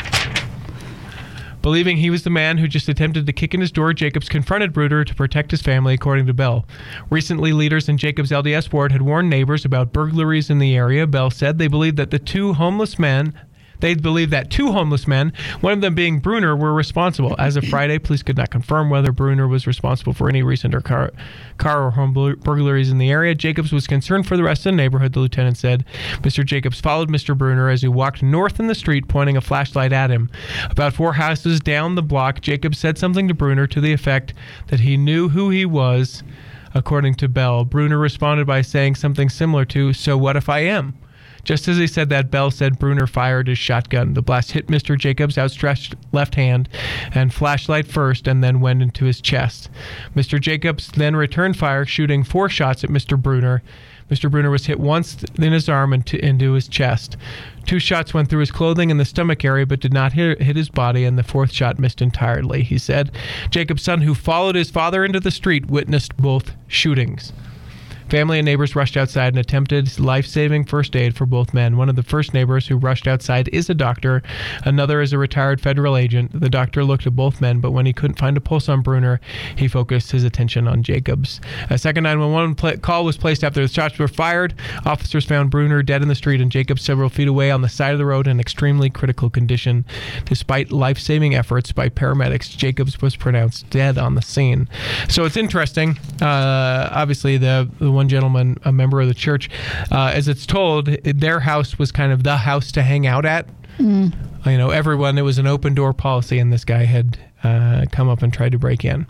Believing he was the man who just attempted to kick in his door, Jacobs confronted Bruner to protect his family, according to Bell. Recently, leaders in Jacobs' L D S ward had warned neighbors about burglaries in the area. Bell said they believed that the two homeless men They believe that two homeless men, one of them being Bruner, were responsible. As of Friday, police could not confirm whether Bruner was responsible for any recent or car, car or home burglaries in the area. Jacobs was concerned for the rest of the neighborhood, the lieutenant said. Mister Jacobs followed Mister Bruner as he walked north in the street, pointing a flashlight at him. About four houses down the block, Jacobs said something to Bruner to the effect that he knew who he was, according to Bell. Bruner responded by saying something similar to, "So what if I am?" Just as he said that, Bell said Bruner fired his shotgun. The blast hit Mister Jacobs' outstretched left hand and flashlight first, and then went into his chest. Mister Jacobs then returned fire, shooting four shots at Mister Bruner. Mister Bruner was hit once in his arm and to, into his chest. Two shots went through his clothing and the stomach area, but did not hit, hit his body, and the fourth shot missed entirely, he said. Jacobs' son, who followed his father into the street, witnessed both shootings. Family and neighbors rushed outside and attempted life-saving first aid for both men. One of the first neighbors who rushed outside is a doctor. Another is a retired federal agent. The doctor looked at both men, but when he couldn't find a pulse on Bruner, he focused his attention on Jacobs. A second nine one one pl- call was placed after the shots were fired. Officers found Bruner dead in the street and Jacobs several feet away on the side of the road in extremely critical condition. Despite life-saving efforts by paramedics, Jacobs was pronounced dead on the scene. So it's interesting. Uh, obviously, the, the one gentleman, a member of the church, uh, as it's told, their house was kind of the house to hang out at. Mm. You know, everyone, it was an open door policy, and this guy had uh, come up and tried to break in.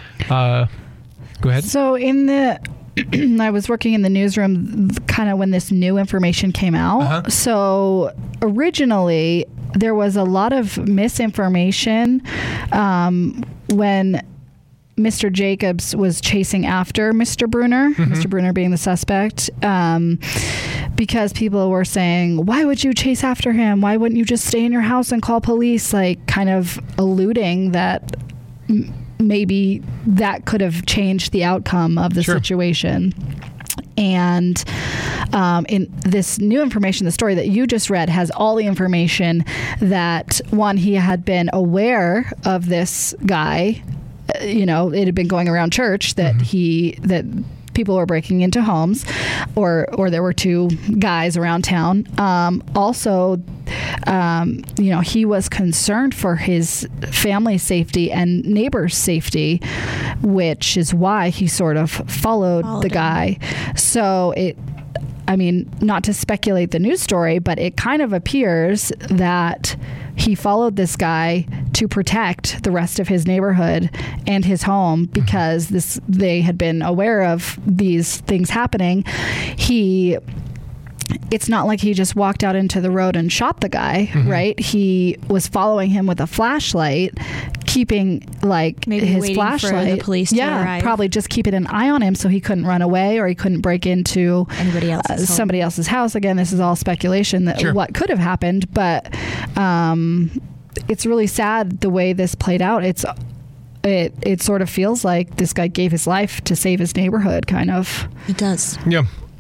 Uh, go ahead. So in the, I was working in the newsroom kind of when this new information came out. Uh-huh. So originally, there was a lot of misinformation um, when Mister Jacobs was chasing after Mister Bruner, mm-hmm. Mister Bruner being the suspect, um, because people were saying, why would you chase after him? Why wouldn't you just stay in your house and call police? Like, kind of alluding that m- maybe that could have changed the outcome of the sure. situation. And um, in this new information, the story that you just read has all the information that, one, he had been aware of this guy. You know, it had been going around church that mm-hmm. he that people were breaking into homes, or or there were two guys around town. Um, also, um, you know, he was concerned for his family's safety and neighbors' safety, which is why he sort of followed, followed the guy. Him. So it. I mean, not to speculate the news story, but it kind of appears that he followed this guy to protect the rest of his neighborhood and his home because this they had been aware of these things happening. He it's not like he just walked out into the road and shot the guy, mm-hmm. right? He was following him with a flashlight, keeping like Maybe his waiting flashlight. For the police to yeah, arrive. Probably just keeping an eye on him so he couldn't run away or he couldn't break into anybody else's uh, somebody else's house. Again, this is all speculation that sure. what could have happened, but um, it's really sad the way this played out. It's it it sort of feels like this guy gave his life to save his neighborhood, kind of. It does. Yeah.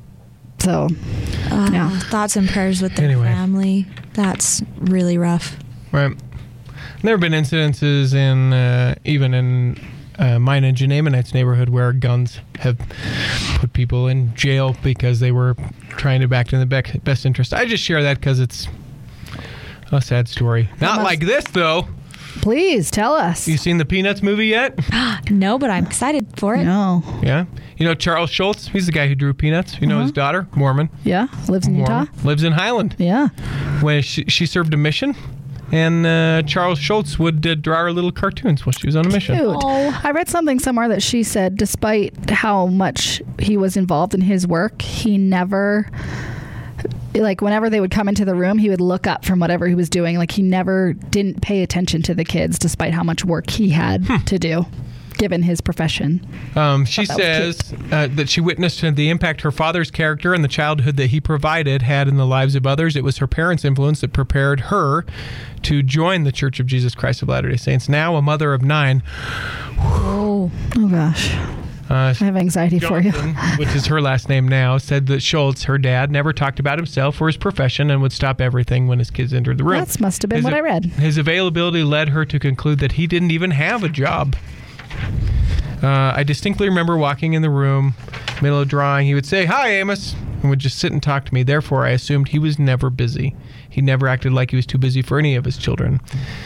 So, uh, yeah. Thoughts and prayers with their anyway. family. That's really rough. Right. There have been incidences in, uh, even in uh, mine and Janaemonite's neighborhood where guns have put people in jail because they were trying to act in the bec- best interest. I just share that because it's a sad story. Not must- like this, though. Please tell us. You seen the Peanuts movie yet? No, but I'm excited for it. No. Yeah. You know Charles Schultz? He's the guy who drew Peanuts. You know his daughter? Mormon. Yeah. Lives in Utah. Mormon. Lives in Highland. Yeah. When she, she served a mission, and uh, Charles Schultz would uh, draw her little cartoons while she was on a mission. Cute. Oh. I read something somewhere that she said, despite how much he was involved in his work, he never, like whenever they would come into the room, he would look up from whatever he was doing. Like he never didn't pay attention to the kids, despite how much work he had Hmm. to do, given his profession. Um, she Thought that was says uh, that she witnessed the impact her father's character and the childhood that he provided had in the lives of others. It was her parents' influence that prepared her to join the Church of Jesus Christ of Latter-day Saints. Now a mother of nine. Oh. Oh gosh. Uh, I have anxiety for you. Johnson, which is her last name now, said that Schultz, her dad, never talked about himself or his profession and would stop everything when his kids entered the room. That must have been His what a- I read. His availability led her to conclude that he didn't even have a job. Uh, I distinctly remember walking in the room, middle of drawing. He would say, "Hi, Amos," and would just sit and talk to me. Therefore, I assumed he was never busy. He never acted like he was too busy for any of his children.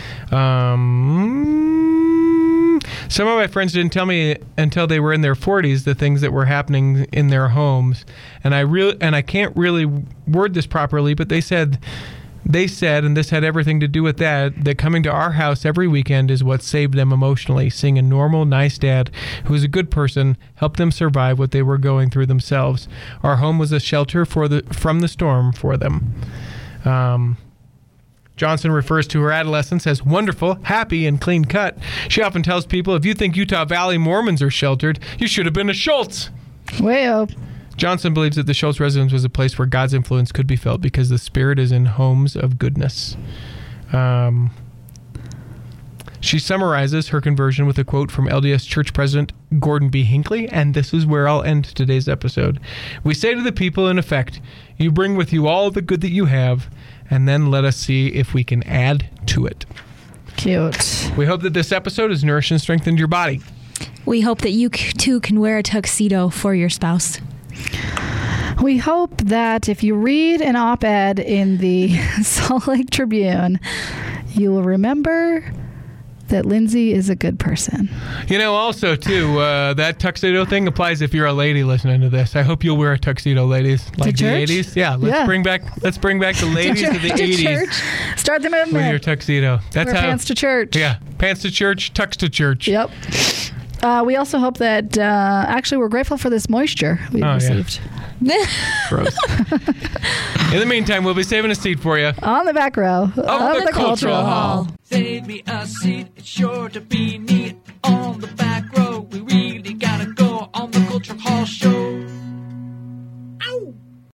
Um, some of my friends didn't tell me until they were in their forties the things that were happening in their homes, and I really and I can't really word this properly, but they said. They said, and this had everything to do with that, that coming to our house every weekend is what saved them emotionally. Seeing a normal, nice dad who was a good person helped them survive what they were going through themselves. Our home was a shelter for the from the storm for them. Um, Johnson refers to her adolescence as wonderful, happy, and clean cut. She often tells people, if you think Utah Valley Mormons are sheltered, you should have been a Schultz. Way up. Johnson believes that the Schultz residence was a place where God's influence could be felt because the Spirit is in homes of goodness. Um, she summarizes her conversion with a quote from L D S Church President Gordon B. Hinckley, and this is where I'll end today's episode. We say to the people, in effect, you bring with you all the good that you have, and then let us see if we can add to it. Cute. We hope that this episode has nourished and strengthened your body. We hope that you c- too can wear a tuxedo for your spouse. We hope that if you read an op-ed in the Salt Lake Tribune, you will remember that Lindsay is a good person. You know, also, too, uh, that tuxedo thing applies if you're a lady listening to this. I hope you'll wear a tuxedo, ladies. Like the church? eighties. Yeah, let's Yeah. bring back let's bring back the ladies of the to eighties church. Start the with your movement. tuxedo. That's Wear how pants to church. Yeah, pants to church, tux to church. Yep. Uh, we also hope that, uh, actually, we're grateful for this moisture we've Oh, yeah. received. Gross. In the meantime, we'll be saving a seat for you. On the back row of, the the, Cultural Hall. Save me a seat, it's sure to be neat. On the back row, we read